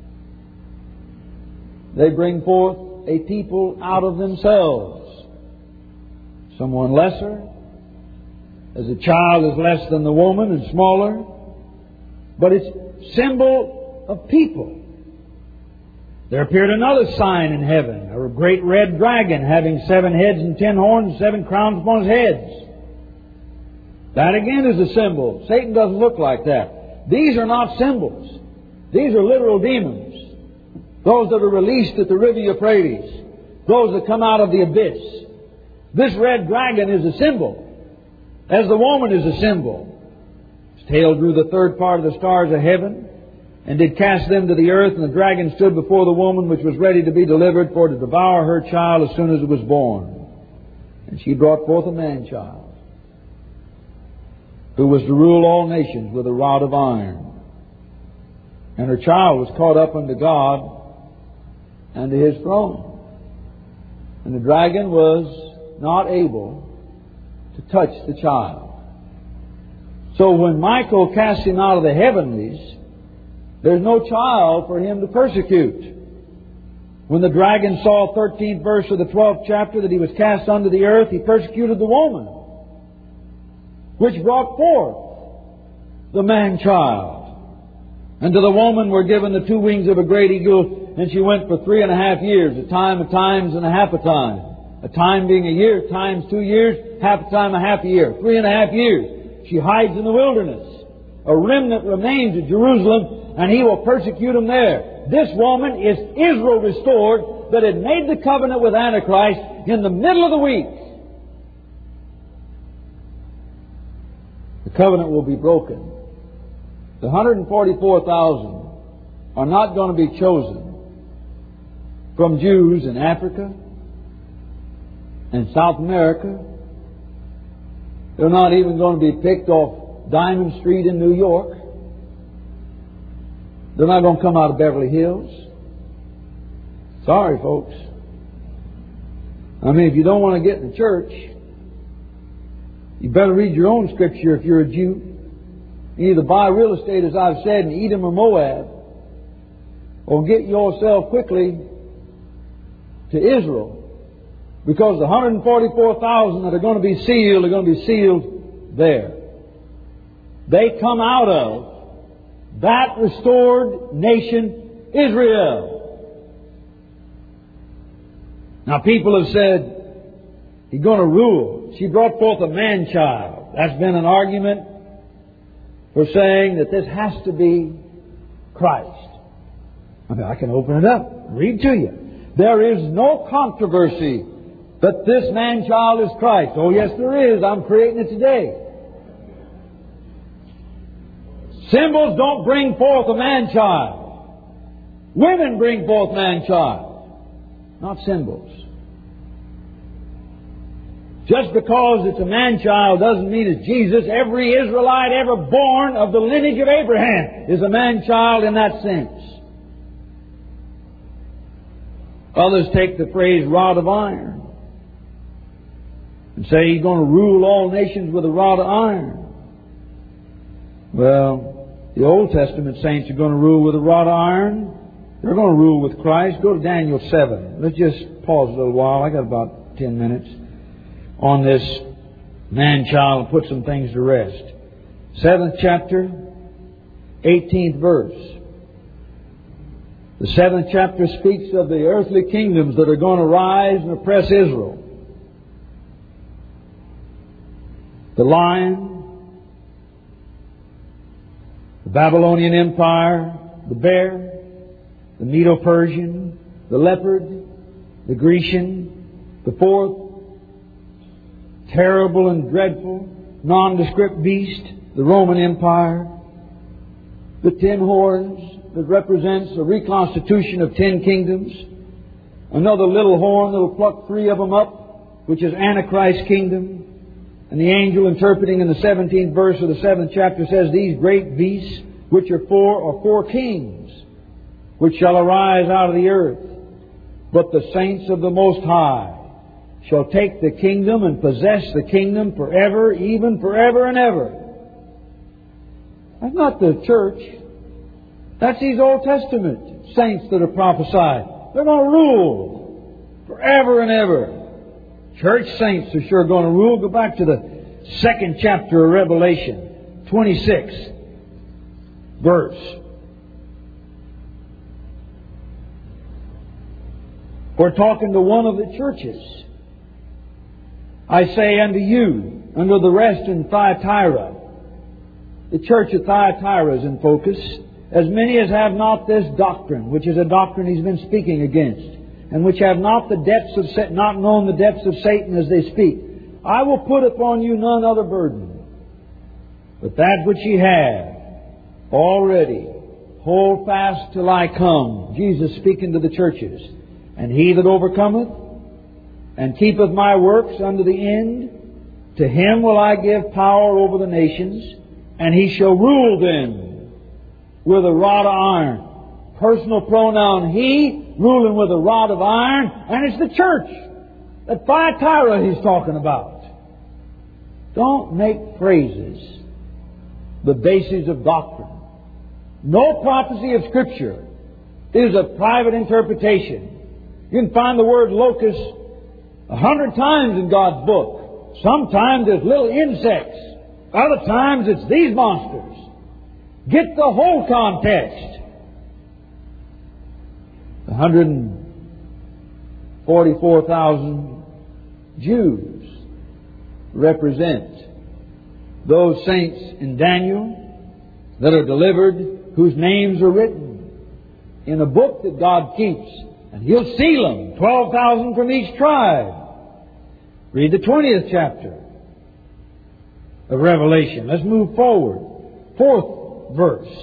[SPEAKER 1] They bring forth a people out of themselves. Someone lesser, as a child is less than the woman and smaller, but it's symbol of people. There appeared another sign in heaven, a great red dragon having seven heads and ten horns and seven crowns upon his heads. That again is a symbol. Satan doesn't look like that. These are not symbols. These are literal demons. Those that are released at the river Euphrates. Those that come out of the abyss. This red dragon is a symbol, as the woman is a symbol. His tail drew the third part of the stars of heaven, and did cast them to the earth, and the dragon stood before the woman which was ready to be delivered, for to devour her child as soon as it was born. And she brought forth a man-child, who was to rule all nations with a rod of iron. And her child was caught up unto God and to His throne. And the dragon was not able to touch the child. So when Michael cast him out of the heavenlies, there's no child for him to persecute. When the dragon saw, thirteenth verse of the twelfth chapter, that he was cast unto the earth, he persecuted the woman, which brought forth the man-child. And to the woman were given the two wings of a great eagle, and she went for three and a half years, a time of times and a half a time. A time being a year, times two years, half a time a half a year. Three and a half years. She hides in the wilderness. A remnant remains at Jerusalem, and he will persecute them there. This woman is Israel restored, that had made the covenant with Antichrist in the middle of the week. The covenant will be broken. The one hundred forty-four thousand are not going to be chosen from Jews in Africa and South America. They're not even going to be picked off Diamond Street in New York. They're not going to come out of Beverly Hills. Sorry, folks. I mean, if you don't want to get in the church, you better read your own scripture if you're a Jew. You either buy real estate, as I've said, in Edom or Moab, or get yourself quickly to Israel. Because the one hundred forty-four thousand that are going to be sealed are going to be sealed there. They come out of that restored nation, Israel. Now, people have said, He's going to rule. She brought forth a man-child. That's been an argument for saying that this has to be Christ. I mean, I can open it up, read to you. There is no controversy that this man-child is Christ. Oh, yes, there is. I'm creating it today. Symbols don't bring forth a man-child. Women bring forth man-child. not symbols. Just because it's a man-child doesn't mean it's Jesus. Every Israelite ever born of the lineage of Abraham is a man-child in that sense. Others take the phrase rod of iron and say He's going to rule all nations with a rod of iron. Well, the Old Testament saints are going to rule with a rod of iron. They're going to rule with Christ. Go to Daniel seven. Let's just pause a little while. I got about ten minutes on this man-child and put some things to rest. Seventh chapter, eighteenth verse. The seventh chapter speaks of the earthly kingdoms that are going to rise and oppress Israel. The lion, the Babylonian Empire, the bear, the Medo-Persian, the leopard, the Grecian, the fourth terrible and dreadful, nondescript beast, the Roman Empire, the ten horns that represents a reconstitution of ten kingdoms, another little horn that will pluck three of them up, which is Antichrist's kingdom, and the angel interpreting in the seventeenth verse of the seventh chapter says, these great beasts, which are four, are four kings, which shall arise out of the earth. But the saints of the Most High shall take the kingdom and possess the kingdom forever, even forever and ever. That's not the church. That's these Old Testament saints that are prophesied. They're going to rule forever and ever. Church saints are sure going to rule. Go back to the second chapter of Revelation, twenty-sixth verse. We're talking to one of the churches. I say unto you, under the rest in Thyatira, the church of Thyatira is in focus, as many as have not this doctrine, which is a doctrine he's been speaking against, and which have not the depths of not known the depths of Satan as they speak. I will put upon you none other burden, but that which ye have already. Hold fast till I come. Jesus speaking to the churches. And he that overcometh and keepeth my works unto the end, to him will I give power over the nations, and he shall rule them with a rod of iron. Personal pronoun he, ruling with a rod of iron, and it's the church that Thyatira he's talking about. Don't make phrases the basis of doctrine. No prophecy of Scripture is a private interpretation. You can find the word locust a hundred times in God's book. Sometimes there's little insects. Other times it's these monsters. Get the whole context. one hundred forty-four thousand Jews represent those saints in Daniel that are delivered, whose names are written in a book that God keeps. And He'll seal them, twelve thousand from each tribe. Read the twentieth chapter of Revelation. Let's move forward. Fourth verse.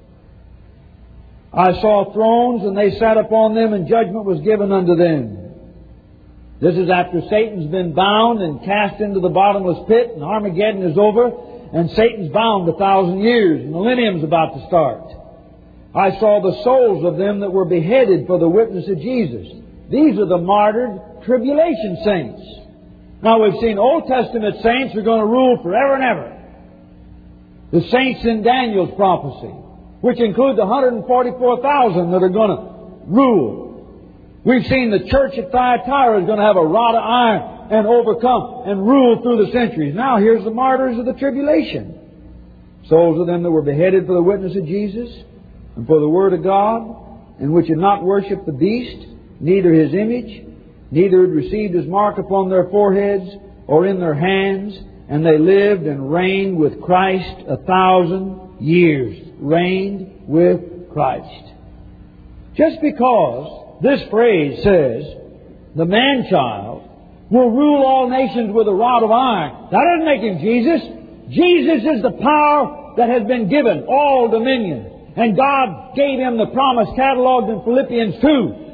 [SPEAKER 1] I saw thrones, and they sat upon them, and judgment was given unto them. This is after Satan's been bound and cast into the bottomless pit, and Armageddon is over, and Satan's bound a thousand years. Millennium's about to start. I saw the souls of them that were beheaded for the witness of Jesus. These are the martyred tribulation saints. Now we've seen Old Testament saints are going to rule forever and ever. The saints in Daniel's prophecy, which include the one hundred forty-four thousand that are going to rule. We've seen the church at Thyatira is going to have a rod of iron and overcome and rule through the centuries. Now here's the martyrs of the tribulation. Souls of them that were beheaded for the witness of Jesus and for the Word of God, and which had not worshipped the beast, neither his image, neither had received his mark upon their foreheads or in their hands, and they lived and reigned with Christ a thousand years. Reigned with Christ. Just because this phrase says, the man-child will rule all nations with a rod of iron, that doesn't make him Jesus. Jesus is the power that has been given all dominion. And God gave him the promise cataloged in Philippians two,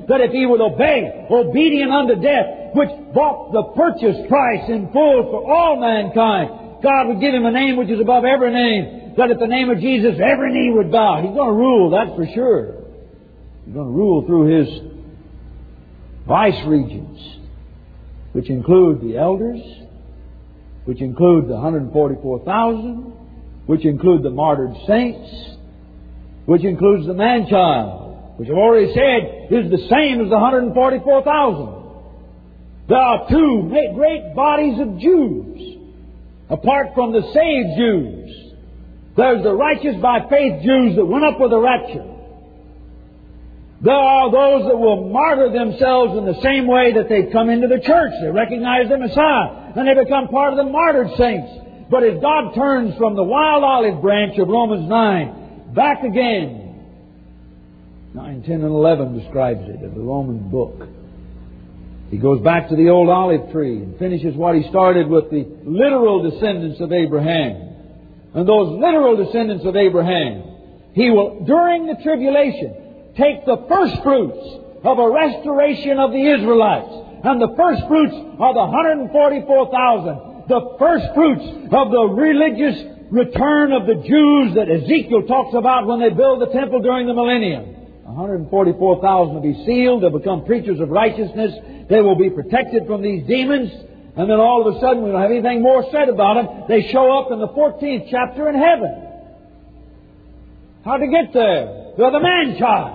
[SPEAKER 1] that if he would obey, obedient unto death, which bought the purchase price in full for all mankind, God would give him a name which is above every name, that at the name of Jesus every knee would bow. He's going to rule, that's for sure. He's going to rule through His vice regents, which include the elders, which include the one hundred forty-four thousand, which include the martyred saints, which includes the man-child, which I've already said is the same as the one hundred forty-four thousand. There are two great bodies of Jews, apart from the saved Jews. There's the righteous by faith Jews that went up with the rapture. There are those that will martyr themselves in the same way that they come into the church. They recognize the Messiah, and they become part of the martyred saints. But as God turns from the wild olive branch of Romans nine back again, nine, ten, and eleven describes it in the Roman book. He goes back to the old olive tree and finishes what he started with the literal descendants of Abraham. And those literal descendants of Abraham, He will, during the tribulation, take the first fruits of a restoration of the Israelites. And the first fruits are the one hundred forty-four thousand. The first fruits of the religious return of the Jews that Ezekiel talks about when they build the temple during the millennium. one hundred forty-four thousand will be sealed. They'll become preachers of righteousness. They will be protected from these demons. And then all of a sudden, we don't have anything more said about them. They show up in the fourteenth chapter in heaven. How to get there? They're the man-child.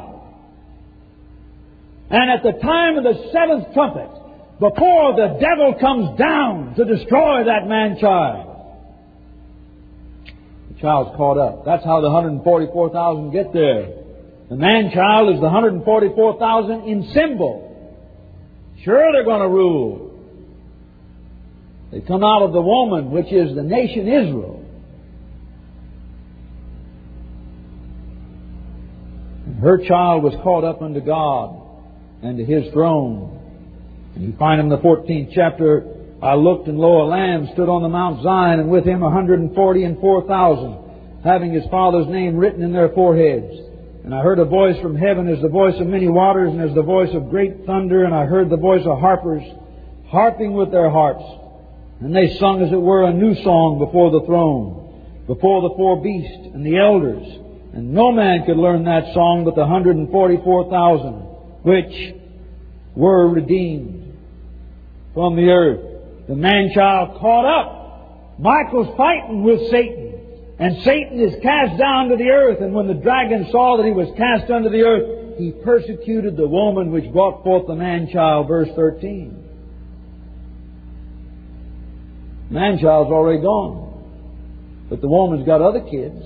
[SPEAKER 1] And at the time of the seventh trumpet, before the devil comes down to destroy that man-child, the child's caught up. That's how the one hundred forty-four thousand get there. The man-child is the one hundred forty-four thousand in symbol. Sure, they're going to rule. They come out of the woman, which is the nation Israel. And her child was caught up unto God and to His throne. And you find in the fourteenth chapter, I looked, and lo, a lamb stood on the Mount Zion, and with him a hundred and forty and four thousand, having his father's name written in their foreheads. And I heard a voice from heaven as the voice of many waters, and as the voice of great thunder, and I heard the voice of harpers harping with their harps. And they sung, as it were, a new song before the throne, before the four beasts and the elders. And no man could learn that song but the one hundred forty-four thousand, which were redeemed from the earth. The man-child caught up. Michael's fighting with Satan. And Satan is cast down to the earth. And when the dragon saw that he was cast unto the earth, he persecuted the woman which brought forth the man-child, verse thirteen. Man-child's already gone. But the woman's got other kids.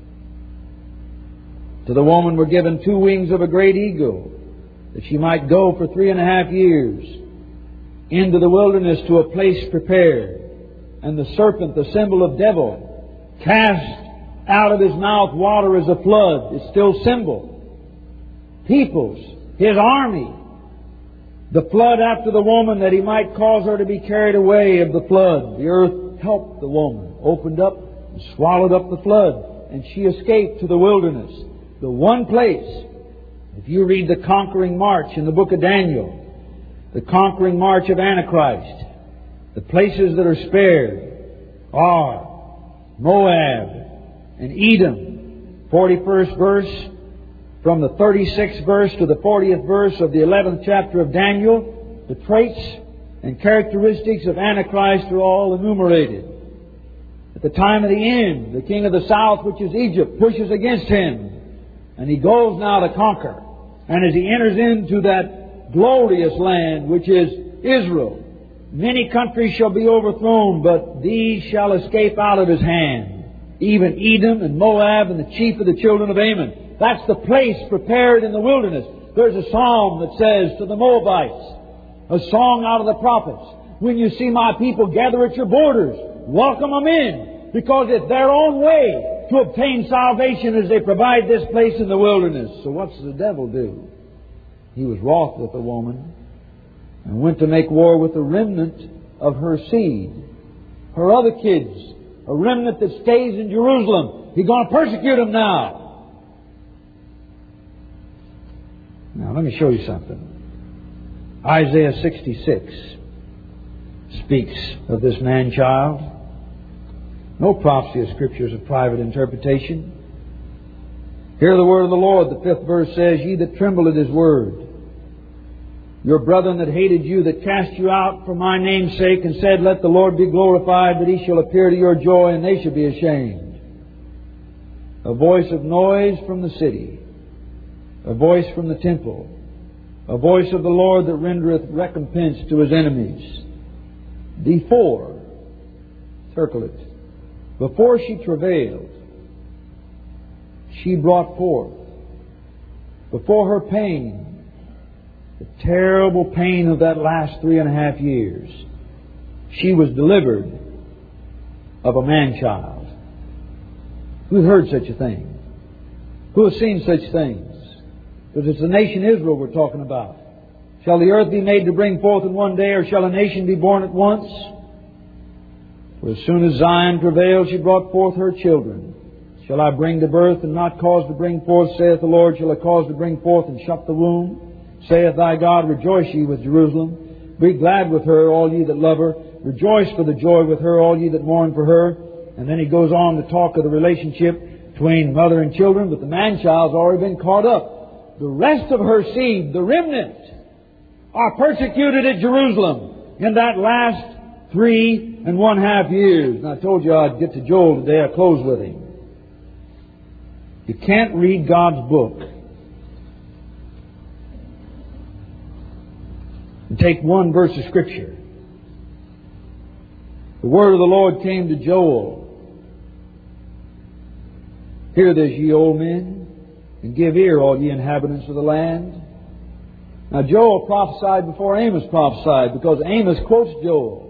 [SPEAKER 1] To the woman were given two wings of a great eagle, that she might go for three and a half years into the wilderness to a place prepared. And the serpent, the symbol of devil, cast out of his mouth water as a flood. It's still symbol. Peoples, his army. The flood after the woman, that he might cause her to be carried away of the flood. The earth helped the woman, opened up and swallowed up the flood, and she escaped to the wilderness. The one place, if you read the conquering march in the book of Daniel, the conquering march of Antichrist, the places that are spared are Moab and Edom, forty-first verse, from the thirty-sixth verse to the fortieth verse of the eleventh chapter of Daniel, the traits and characteristics of Antichrist are all enumerated. At the time of the end, the king of the south, which is Egypt, pushes against him. And he goes now to conquer. And as he enters into that glorious land, which is Israel, many countries shall be overthrown, but these shall escape out of his hand. Even Edom and Moab and the chief of the children of Ammon. That's the place prepared in the wilderness. There's a psalm that says to the Moabites, a song out of the prophets, when you see my people gather at your borders, welcome them in, because it's their own way to obtain salvation as they provide this place in the wilderness. So what's the devil do? He was wroth with the woman and went to make war with the remnant of her seed, her other kids, a remnant that stays in Jerusalem. He's going to persecute them now. Now, let me show you something. Isaiah sixty-six speaks of this man-child. No prophecy of Scripture is a private interpretation. Hear the word of the Lord. The fifth verse says, Ye that tremble at His word, your brethren that hated you, that cast you out for my name's sake, and said, Let the Lord be glorified, that He shall appear to your joy, and they shall be ashamed. A voice of noise from the city, a voice from the temple, a voice of the Lord that rendereth recompense to His enemies. Before, circle it, before she travailed, she brought forth. Before her pain, the terrible pain of that last three and a half years, she was delivered of a man-child. Who heard such a thing? Who has seen such things? Because it's the nation Israel we're talking about. Shall the earth be made to bring forth in one day, or shall a nation be born at once? For as soon as Zion travailed, she brought forth her children. Shall I bring to birth and not cause to bring forth, saith the Lord? Shall I cause to bring forth and shut the womb? Saith thy God, Rejoice ye with Jerusalem. Be glad with her, all ye that love her. Rejoice for the joy with her, all ye that mourn for her. And then he goes on to talk of the relationship between mother and children, but the man-child's already been caught up. The rest of her seed, the remnant, are persecuted at Jerusalem in that last three and one half years. And I told you I'd get to Joel today. I close with him. You can't read God's book and take one verse of Scripture. The word of the Lord came to Joel. Hear this, ye old men, and give ear, all ye inhabitants of the land. Now Joel prophesied before Amos prophesied, because Amos quotes Joel.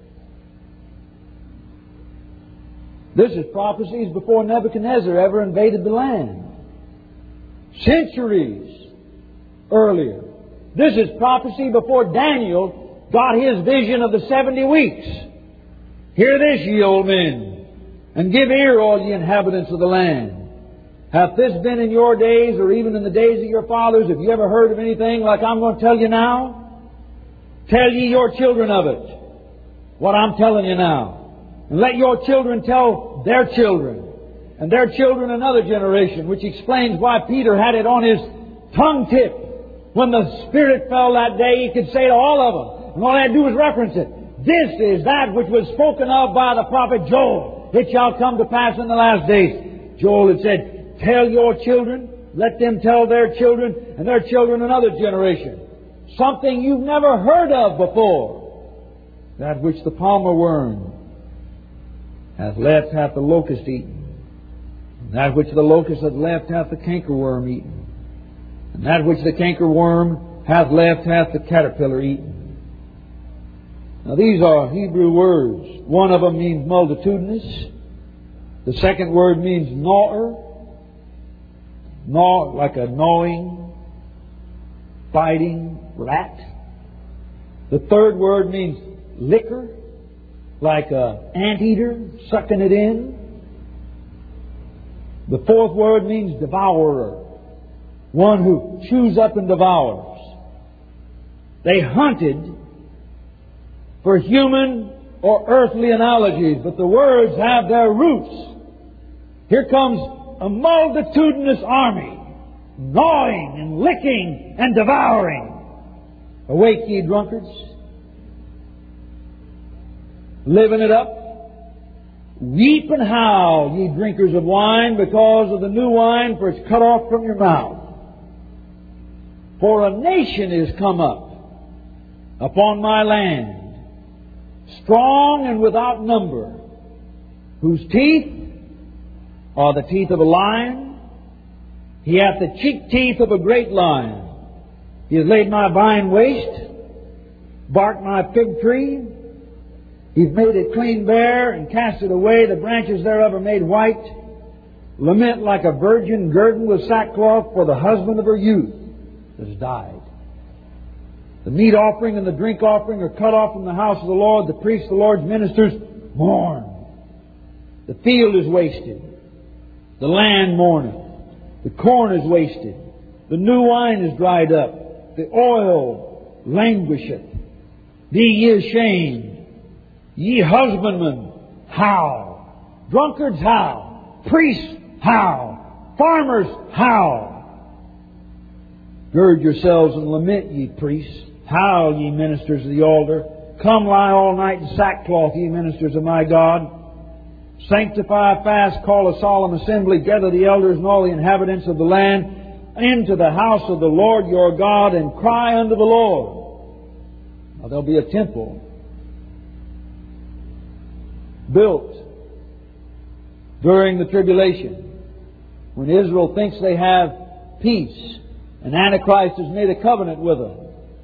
[SPEAKER 1] This is prophecies before Nebuchadnezzar ever invaded the land. Centuries earlier. This is prophecy before Daniel got his vision of the seventy weeks. Hear this, ye old men, and give ear, all ye inhabitants of the land. Hath this been in your days, or even in the days of your fathers? Have you ever heard of anything like I'm going to tell you now? Tell ye your children of it, what I'm telling you now. And let your children tell their children, and their children another generation, which explains why Peter had it on his tongue tip. When the Spirit fell that day, he could say to all of them, and all they had to do was reference it. This is that which was spoken of by the prophet Joel. It shall come to pass in the last days. Joel had said, Tell your children, let them tell their children, and their children another generation. Something you've never heard of before. That which the palmer worm hath left hath the locust eaten. And that which the locust hath left hath the cankerworm eaten. And that which the cankerworm hath left hath the caterpillar eaten. Now these are Hebrew words. One of them means multitudinous. The second word means gnawer. Gnaw, like a gnawing, biting rat. The third word means liquor, like a anteater sucking it in. The fourth word means devourer, one who chews up and devours. They hunted for human or earthly analogies, but the words have their roots. Here comes a multitudinous army, gnawing and licking and devouring. Awake, ye drunkards, living it up. Weep and howl, ye drinkers of wine, because of the new wine, for it's cut off from your mouth. For a nation is come up upon my land, strong and without number, whose teeth are the teeth of a lion. He hath the cheek teeth of a great lion. He has laid my vine waste, barked my fig tree. He's made it clean bare and cast it away. The branches thereof are made white. Lament like a virgin girded with sackcloth for the husband of her youth that has died. The meat offering and the drink offering are cut off from the house of the Lord. The priests, the Lord's ministers, mourn. The field is wasted. The land mourneth. The corn is wasted. The new wine is dried up. The oil, languisheth. Be ye ashamed. Ye husbandmen, howl. Drunkards, howl. Priests, howl. Farmers, howl. Gird yourselves and lament, ye priests. Howl, ye ministers of the altar. Come lie all night in sackcloth, ye ministers of my God. Sanctify a fast, call a solemn assembly, gather the elders and all the inhabitants of the land into the house of the Lord your God, and cry unto the Lord. Now there'll be a temple built during the tribulation, when Israel thinks they have peace and Antichrist has made a covenant with them.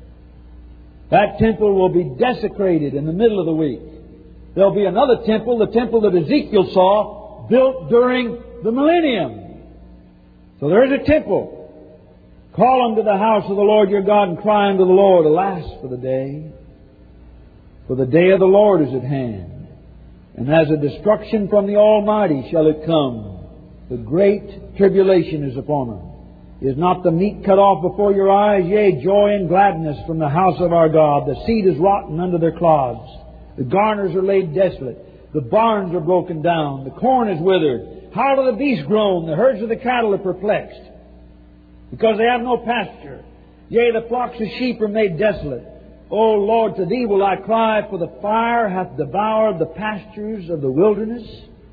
[SPEAKER 1] That temple will be desecrated in the middle of the week. There'll be another temple, the temple that Ezekiel saw, built during the millennium. So there is a temple. Call unto the house of the Lord your God and cry unto the Lord. Alas for the day, for the day of the Lord is at hand. And as a destruction from the Almighty shall it come. The great tribulation is upon them. Is not the meat cut off before your eyes? Yea, joy and gladness from the house of our God. The seed is rotten under their clods. The garners are laid desolate. The barns are broken down. The corn is withered. How do the beasts groan? The herds of the cattle are perplexed, because they have no pasture. Yea, the flocks of sheep are made desolate. O Lord, to Thee will I cry, for the fire hath devoured the pastures of the wilderness.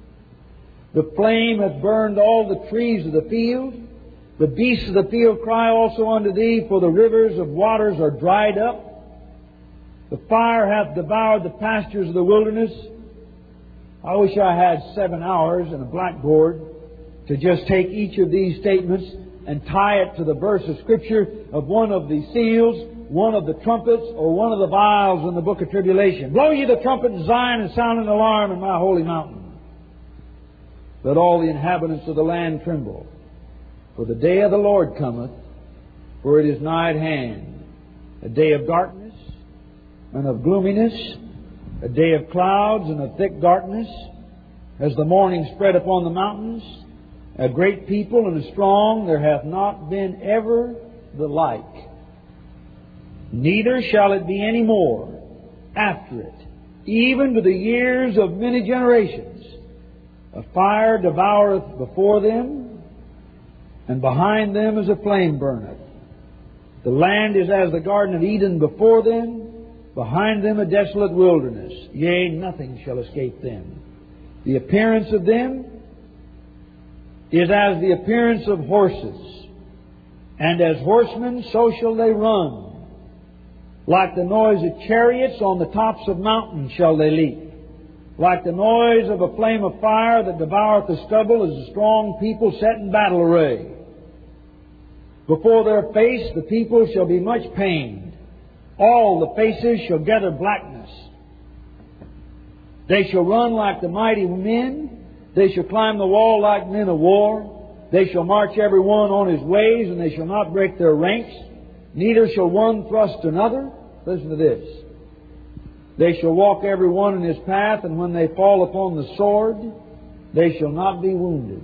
[SPEAKER 1] The flame hath burned all the trees of the field. The beasts of the field cry also unto Thee, for the rivers of waters are dried up. The fire hath devoured the pastures of the wilderness. I wish I had seven hours and a blackboard to just take each of these statements and tie it to the verse of Scripture of one of the seals, one of the trumpets, or one of the vials in the book of tribulation. Blow ye the trumpet in Zion and sound an alarm in my holy mountain. Let all the inhabitants of the land tremble. For the day of the Lord cometh, for it is nigh at hand. A day of darkness and of gloominess, a day of clouds and of thick darkness, as the morning spread upon the mountains. A great people and a strong, there hath not been ever the like. Neither shall it be any more after it, even to the years of many generations. A fire devoureth before them, and behind them is a flame burneth. The land is as the Garden of Eden before them, behind them a desolate wilderness. Yea, nothing shall escape them. The appearance of them is as the appearance of horses, and as horsemen so shall they run. Like the noise of chariots on the tops of mountains shall they leap. Like the noise of a flame of fire that devoureth the stubble is a strong people set in battle array. Before their face the people shall be much pained. All the faces shall gather blackness. They shall run like the mighty men. They shall climb the wall like men of war. They shall march every one on his ways, and they shall not break their ranks. Neither shall one thrust another. Listen to this. They shall walk every one in his path, and when they fall upon the sword, they shall not be wounded.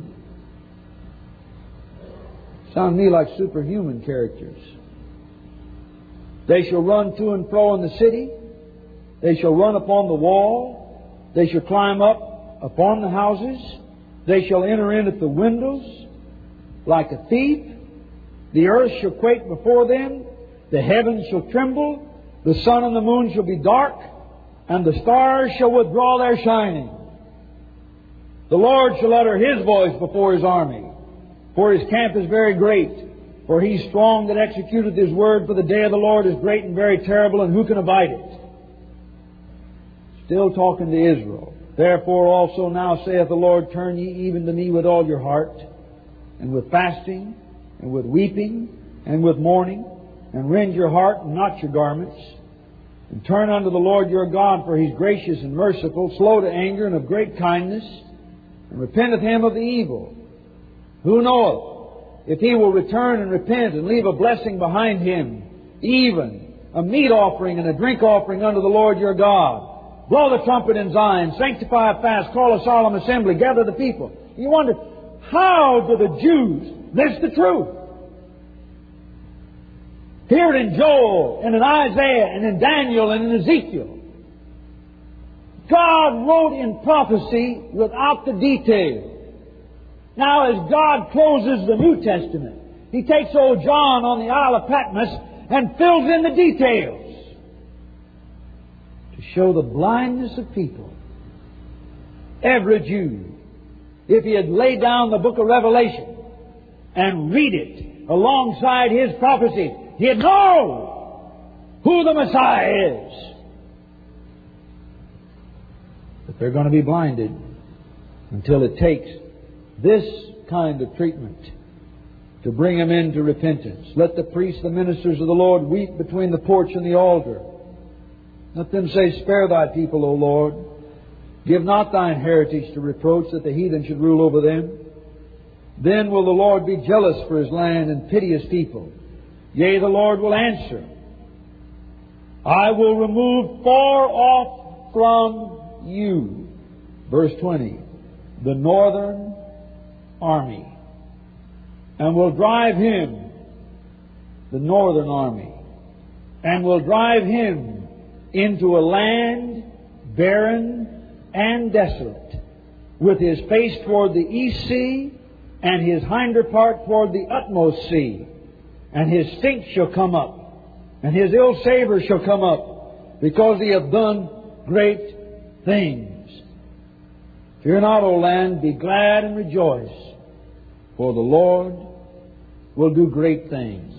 [SPEAKER 1] Sound to me like superhuman characters. They shall run to and fro in the city. They shall run upon the wall. They shall climb up upon the houses. They shall enter in at the windows like a thief. The earth shall quake before them. The heavens shall tremble. The sun and the moon shall be dark. And the stars shall withdraw their shining. The Lord shall utter His voice before His army. For His camp is very great. For He is strong that executeth His word. For the day of the Lord is great and very terrible, and who can abide it? Still talking to Israel. Therefore also now saith the Lord, turn ye even to me with all your heart, and with fasting, and with weeping, and with mourning, and rend your heart and not your garments. And turn unto the Lord your God, for He is gracious and merciful, slow to anger, and of great kindness, and repenteth Him of the evil. Who knoweth if He will return and repent and leave a blessing behind Him, even a meat offering and a drink offering unto the Lord your God? Blow the trumpet in Zion, sanctify a fast, call a solemn assembly, gather the people. You wonder, how do the Jews miss the truth? Hear it in Joel and in Isaiah and in Daniel and in Ezekiel. God wrote in prophecy without the detail. Now, as God closes the New Testament, He takes old John on the Isle of Patmos and fills in the details to show the blindness of people. Every Jew, if he had laid down the book of Revelation and read it alongside his prophecy, he'd know who the Messiah is. But they're going to be blinded until it takes this kind of treatment to bring them into repentance. Let the priests, the ministers of the Lord, weep between the porch and the altar. Let them say, Spare Thy people, O Lord. Give not Thine heritage to reproach, that the heathen should rule over them. Then will the Lord be jealous for His land and pity His people. Yea, the Lord will answer. I will remove far off from you. Verse twenty. The northern army. And will drive him, the northern army, and will drive him into a land barren and desolate, with his face toward the east sea, and his hinder part toward the utmost sea. And his stink shall come up, and his ill savour shall come up, because he hath done great things. Fear not, O land, be glad and rejoice, for the Lord will do great things.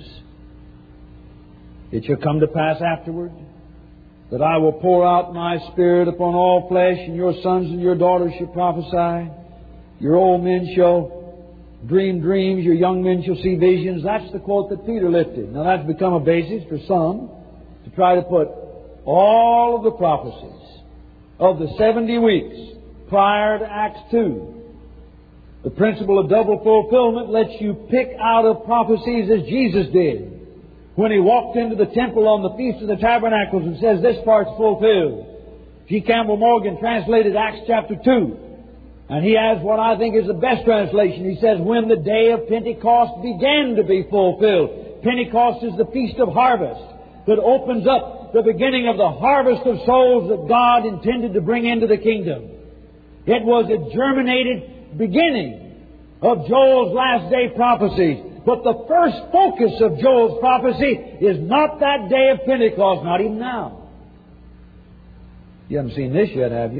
[SPEAKER 1] It shall come to pass afterward that I will pour out My Spirit upon all flesh, and your sons and your daughters shall prophesy. Your old men shall dream dreams, your young men shall see visions. That's the quote that Peter lifted. Now that's become a basis for some to try to put all of the prophecies of the seventy weeks prior to Acts two. The principle of double fulfillment lets you pick out of prophecies as Jesus did when He walked into the temple on the Feast of the Tabernacles and says, this part's fulfilled. G. Campbell Morgan translated Acts chapter two, and he has what I think is the best translation. He says, when the day of Pentecost began to be fulfilled. Pentecost is the Feast of Harvest that opens up the beginning of the harvest of souls that God intended to bring into the kingdom. It was a germinated beginning of Joel's last day prophecies. But the first focus of Joel's prophecy is not that day of Pentecost, not even now. You haven't seen this yet, have you?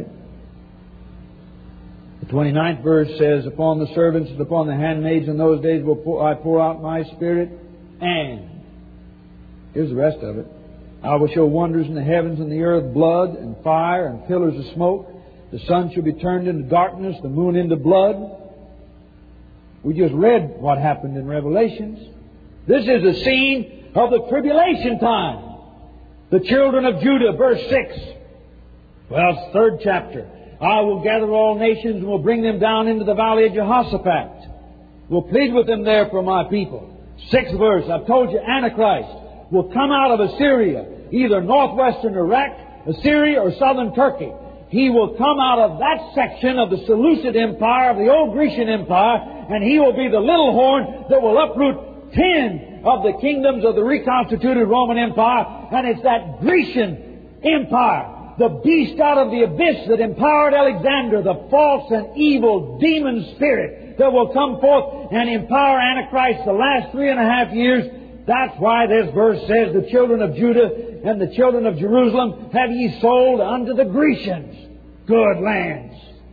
[SPEAKER 1] The twenty-ninth verse says, Upon the servants and upon the handmaids in those days will pour, I pour out My Spirit, and here's the rest of it. I will show wonders in the heavens and the earth, blood and fire and pillars of smoke. The sun shall be turned into darkness, the moon into blood. We just read what happened in Revelations. This is a scene of the tribulation time. The children of Judah, verse six. Well, it's the third chapter. I will gather all nations and will bring them down into the valley of Jehoshaphat. Will plead with them there for My people. Sixth verse. I've told you Antichrist will come out of Assyria, either northwestern Iraq, Assyria, or southern Turkey. He will come out of that section of the Seleucid Empire, of the old Grecian Empire, and he will be the little horn that will uproot ten of the kingdoms of the reconstituted Roman Empire. And it's that Grecian Empire, the beast out of the abyss that empowered Alexander, the false and evil demon spirit that will come forth and empower Antichrist the last three and a half years. That's why this verse says, the children of Judah and the children of Jerusalem have ye sold unto the Grecians good lands.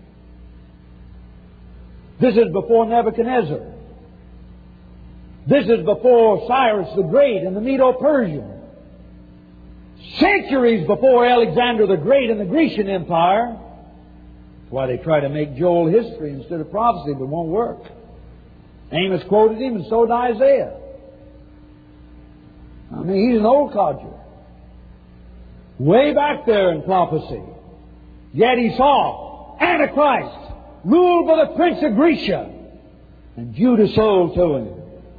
[SPEAKER 1] This is before Nebuchadnezzar. This is before Cyrus the Great and the Medo-Persian. Centuries before Alexander the Great and the Grecian Empire. That's why they try to make Joel history instead of prophecy, but it won't work. Amos quoted him, and so did Isaiah. I mean, he's an old codger. Way back there in prophecy. Yet he saw Antichrist ruled by the prince of Grecia, and Judah sold to him.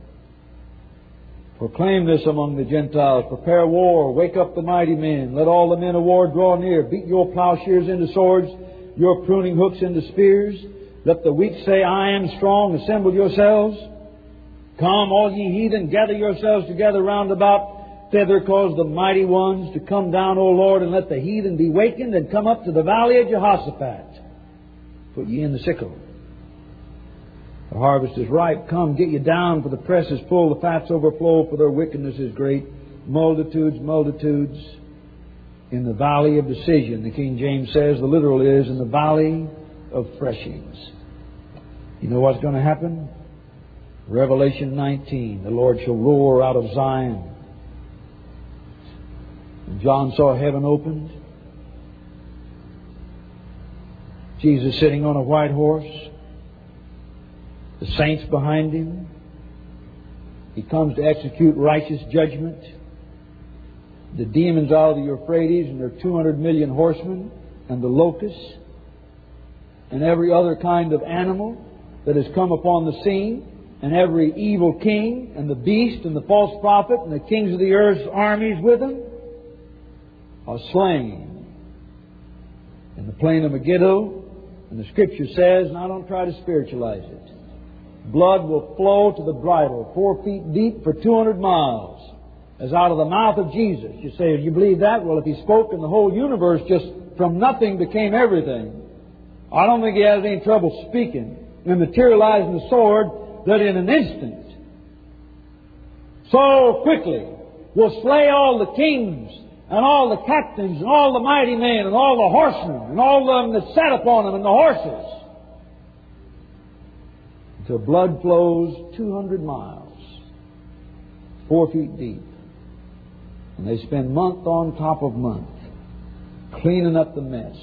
[SPEAKER 1] Proclaim this among the Gentiles. Prepare war. Wake up the mighty men. Let all the men of war draw near. Beat your plowshares into swords, your pruning hooks into spears. Let the weak say, I am strong. Assemble yourselves. Come, all ye heathen, gather yourselves together round about. thither cause the mighty ones to come down, O Lord, and let the heathen be wakened, and come up to the valley of Jehoshaphat. Put ye in the sickle. The harvest is ripe. Come, get you down, for the press is full, the fats overflow, for their wickedness is great. Multitudes, multitudes in the valley of decision. The King James says, the literal is, in the valley of threshings. You know what's going to happen? Revelation nineteen, the Lord shall roar out of Zion. And John saw heaven opened. Jesus sitting on a white horse. The saints behind Him. He comes to execute righteous judgment. The demons out of the Euphrates and their two hundred million horsemen, and the locusts, and every other kind of animal that has come upon the scene, and every evil king, and the beast, and the false prophet, and the kings of the earth's armies with them, are slain in the plain of Megiddo. And the Scripture says, and I don't try to spiritualize it, blood will flow to the bridle, four feet deep for two hundred miles, as out of the mouth of Jesus. You say, do you believe that? Well, if He spoke and the whole universe just from nothing became everything, I don't think He has any trouble speaking and materializing the sword that in an instant, so quickly, will slay all the kings and all the captains and all the mighty men and all the horsemen and all them that sat upon them and the horses, until blood flows two hundred miles, four feet deep. And they spend month on top of month cleaning up the mess.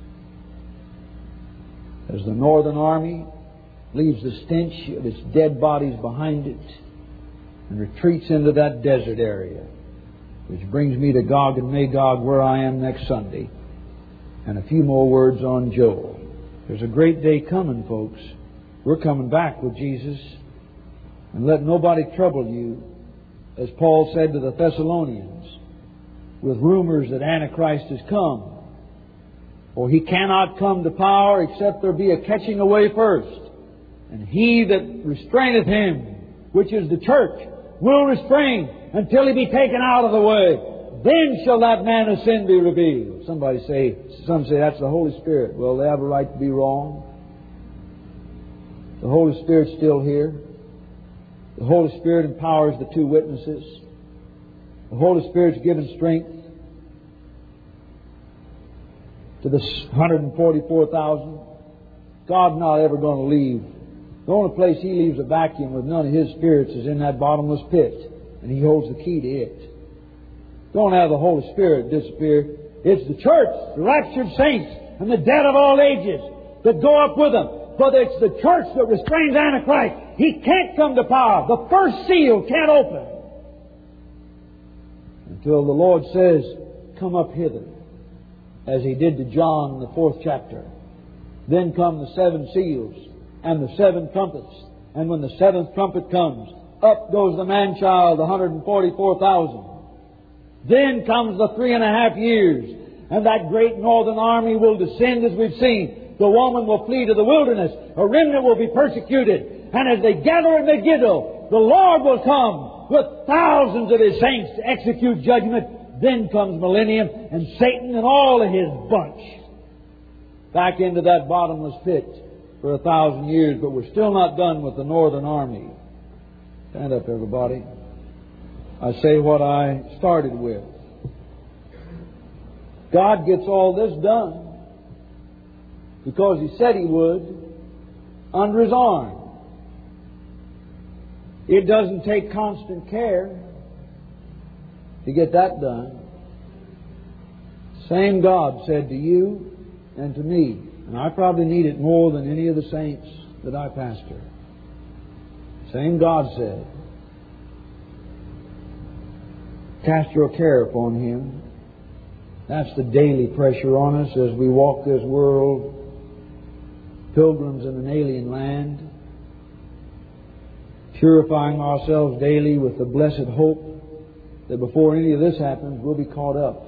[SPEAKER 1] As the northern army leaves the stench of its dead bodies behind it and retreats into that desert area, which brings me to Gog and Magog, where I am next Sunday, and a few more words on Joel. There's a great day coming, folks. We're coming back with Jesus. And let nobody trouble you, as Paul said to the Thessalonians, with rumors that Antichrist has come. For he cannot come to power except there be a catching away first. And he that restraineth him, which is the church, will restrain until he be taken out of the way. Then shall that man of sin be revealed. Somebody say, some say that's the Holy Spirit. Well, they have a right to be wrong. The Holy Spirit's still here. The Holy Spirit empowers the two witnesses. The Holy Spirit's given strength to the one hundred forty-four thousand. God's not ever going to leave. The only place He leaves a vacuum with none of His spirits is in that bottomless pit. And He holds the key to it. Don't have the Holy Spirit disappear. It's the church, the raptured saints, and the dead of all ages that go up with them. But it's the church that restrains Antichrist. He can't come to power. The first seal can't open until the Lord says, come up hither, as He did to John in the fourth chapter. Then come the seven seals and the seven trumpets. And when the seventh trumpet comes, up goes the man-child, one hundred forty-four thousand. Then comes the three and a half years, and that great northern army will descend as we've seen. The woman will flee to the wilderness. A remnant will be persecuted. And as they gather at Megiddo, the Lord will come with thousands of His saints to execute judgment. Then comes millennium, and Satan and all of his bunch back into that bottomless pit for a thousand years. But we're still not done with the northern army. Stand up, everybody. I say what I started with. God gets all this done because He said He would under His arm. It doesn't take constant care to get that done. Same God said to you and to me, and I probably need it more than any of the saints that I pastor. Same God said, cast your care upon Him. That's the daily pressure on us as we walk this world, pilgrims in an alien land, purifying ourselves daily with the blessed hope that before any of this happens, we'll be caught up.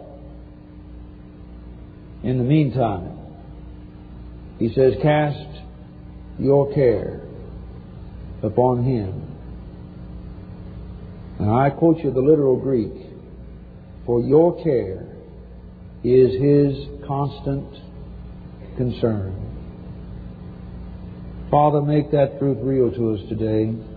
[SPEAKER 1] In the meantime, He says, cast your care upon Him. And I quote you the literal Greek. for your care is His constant concern. Father, make that truth real to us today.